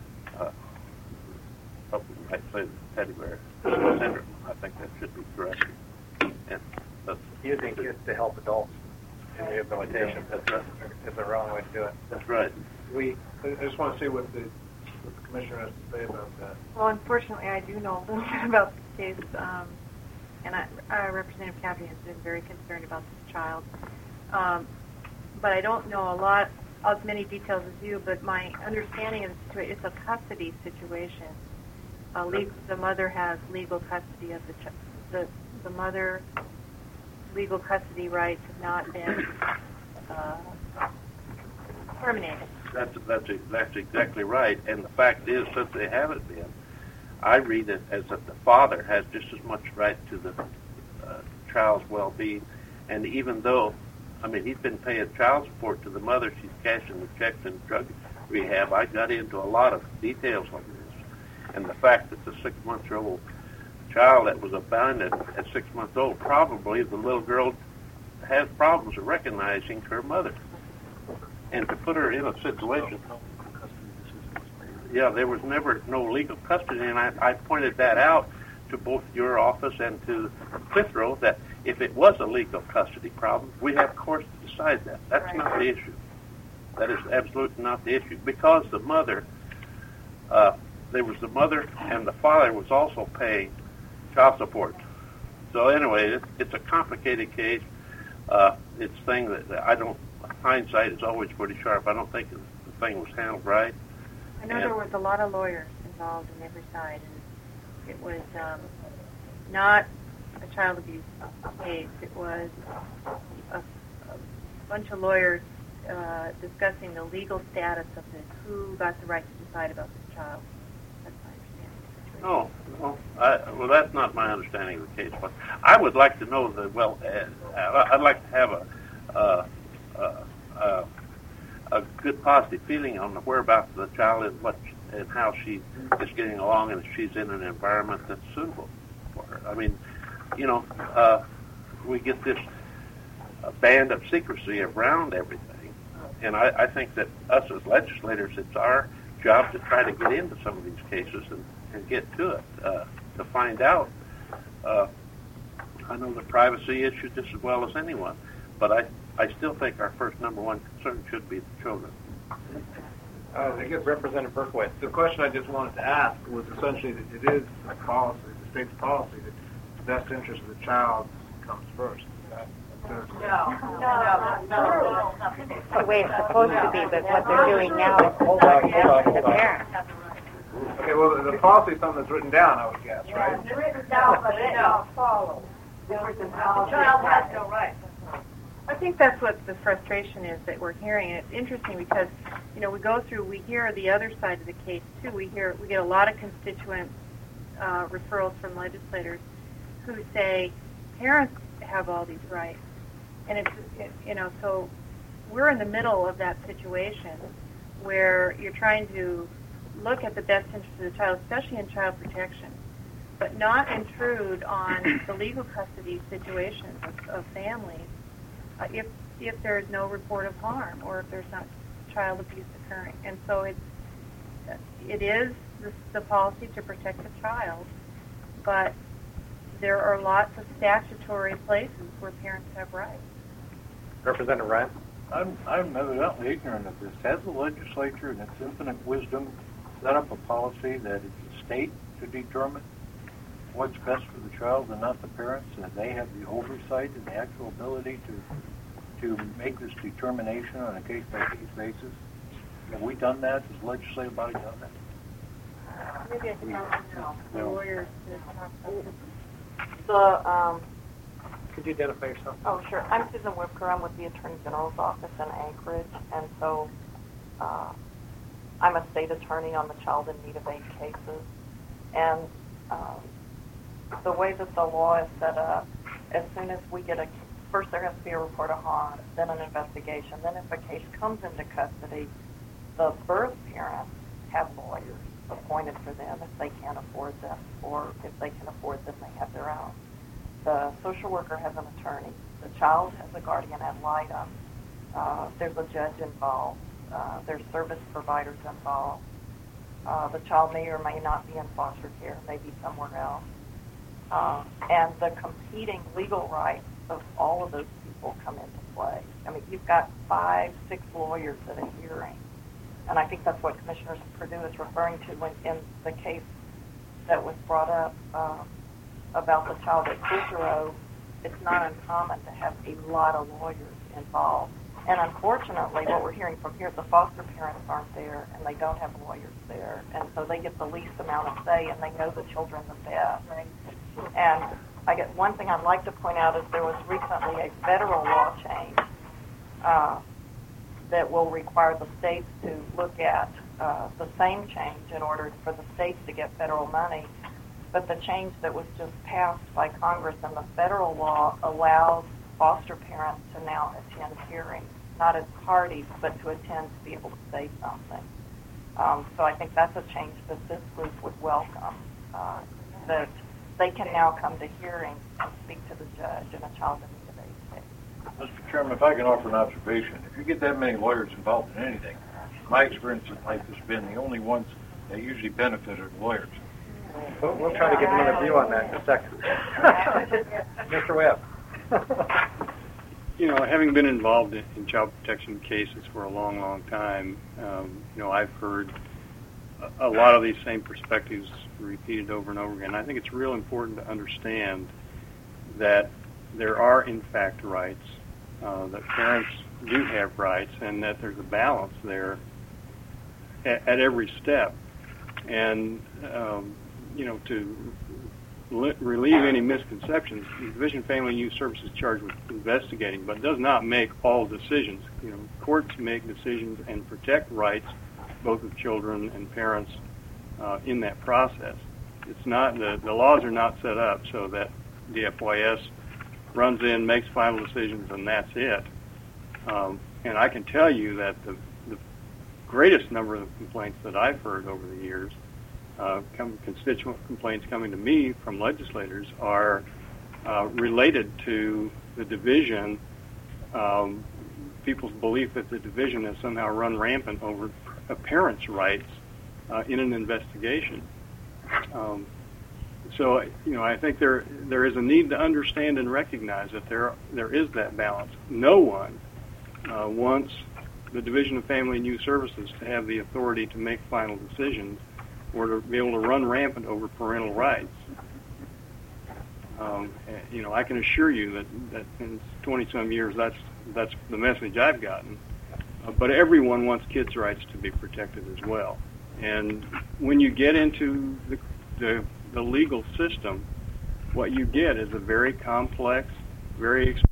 probably might say the teddy bear syndrome. I think that should be corrected. And using kids to help adults in rehabilitation is the wrong way to do it. That's right. I just want to see what the commissioner has to say about that. Well, unfortunately, I do know a little bit about this case, and Representative Caffey has been very concerned about this child. But I don't know as many details as you, but my understanding of the situation, it's a custody situation. The mother has legal custody of the mother. Legal custody rights have not been terminated. That's exactly right. And the fact is, since they haven't been, I read it as that the father has just as much right to the child's well-being. And even though, I mean, he's been paying child support to the mother, she's cashing the checks in drug rehab. I got into a lot of details like this. And the fact that the 6-month-old child that was abandoned at 6 months old, probably the little girl has problems of recognizing her mother. And to put her in a situation, there was never no legal custody, and I pointed that out to both your office and to Clitheroe that if it was a legal custody problem, we have courts to decide that. That's not the issue. That is absolutely not the issue, because the mother, there was the mother and the father was also paying child support. So anyway, it's a complicated case. It's a thing that I don't. Hindsight is always pretty sharp. I don't think the thing was handled right. I know there was a lot of lawyers involved in every side, and it was not a child abuse case. It was a bunch of lawyers discussing the legal status of this, who got the right to decide about this child. That's my understanding of the situation. Well, that's not my understanding of the case. But I would like to know I'd like to have a good positive feeling on the whereabouts of the child and how she is getting along, and if she's in an environment that's suitable for her. I mean, we get this band of secrecy around everything, and I think that us as legislators, it's our job to try to get into some of these cases and get to it, to find out. I know the privacy issue just as well as anyone, but I still think our first number one concern should be the children. I guess Representative Berkowitz. The question I just wanted to ask was essentially that it is a policy, the state's policy, that the best interest of the child comes first. No. It's the way it's supposed to be, but what they're doing now is hold on to the parents. Okay, well, the policy is something that's written down, I would guess, right? It's written down, but it's not followed. The child has no rights. I think that's what the frustration is that we're hearing. And it's interesting because, we hear the other side of the case too. We get a lot of constituent referrals from legislators who say parents have all these rights, and so we're in the middle of that situation where you're trying to look at the best interest of the child, especially in child protection, but not intrude on the legal custody situations of families. If there is no report of harm or if there's not child abuse occurring. And so it is the policy to protect the child, but there are lots of statutory places where parents have rights. Representative Ryan? I'm evidently ignorant of this. Has the legislature, in its infinite wisdom, set up a policy that it's the state to determine what's best for the child and not the parents, and they have the oversight and the actual ability to make this determination on a case-by-case basis? Have we done that? Has the legislative body done that? Maybe I can ask the lawyers to talk about this. Could you identify yourself? Oh, sure. I'm Susan Whipker. I'm with the Attorney General's office in Anchorage, and so I'm a state attorney on the child in need of aid cases. And the way that the law is set up, as soon as we get first there has to be a report of harm, then an investigation, then if a case comes into custody, The birth parents have lawyers appointed for them if they can't afford them, or if they can afford them, they have their own. The social worker has an attorney. The child has a guardian ad litem. There's a judge involved. There's service providers involved. The child may or may not be in foster care, maybe somewhere else. And the competing legal rights of all of those people come into play. I mean, you've got 5, 6 lawyers at a hearing. And I think that's what Commissioner Perdue is referring to when in the case that was brought up about the child at Cicero. It's not uncommon to have a lot of lawyers involved. And unfortunately, what we're hearing from here is the foster parents aren't there, and they don't have lawyers there. And so they get the least amount of say, and they know the children the best. Right. And I guess one thing I'd like to point out is there was recently a federal law change that will require the states to look at the same change in order for the states to get federal money. But the change that was just passed by Congress in the federal law allows foster parents to now attend hearings, not as parties, but to attend to be able to say something. So I think that's a change that this group would welcome, that they can now come to hearings and speak to the judge in a child in need of aid case. Mr. Chairman, if I can offer an observation, if you get that many lawyers involved in anything, my experience in life has been the only ones that usually benefit are lawyers. We'll try to get another view on that in a second. Mr. Webb. You know, having been involved in child protection cases for a long, long time, you know, I've heard a lot of these same perspectives repeated over and over again. I think it's real important to understand that there are, in fact, rights, that parents do have rights, and that there's a balance there at every step. And, you know, to relieve any misconceptions, the Division of Family and Youth Services is charged with investigating, but does not make all decisions. You know, courts make decisions and protect rights, both of children and parents, in that process. It's not the laws are not set up so that DFYS runs in, makes final decisions, and that's it. And I can tell you that the greatest number of complaints that I've heard over the years, constituent complaints coming to me from legislators, are related to the division, people's belief that the division has somehow run rampant over a parent's rights in an investigation. So, you know, I think there is a need to understand and recognize that there is that balance. No one wants the Division of Family and Youth Services to have the authority to make final decisions or to be able to run rampant over parental rights. You know, I can assure you that in 20-some years, that's the message I've gotten. But everyone wants kids' rights to be protected as well. And when you get into the legal system, what you get is a very complex, very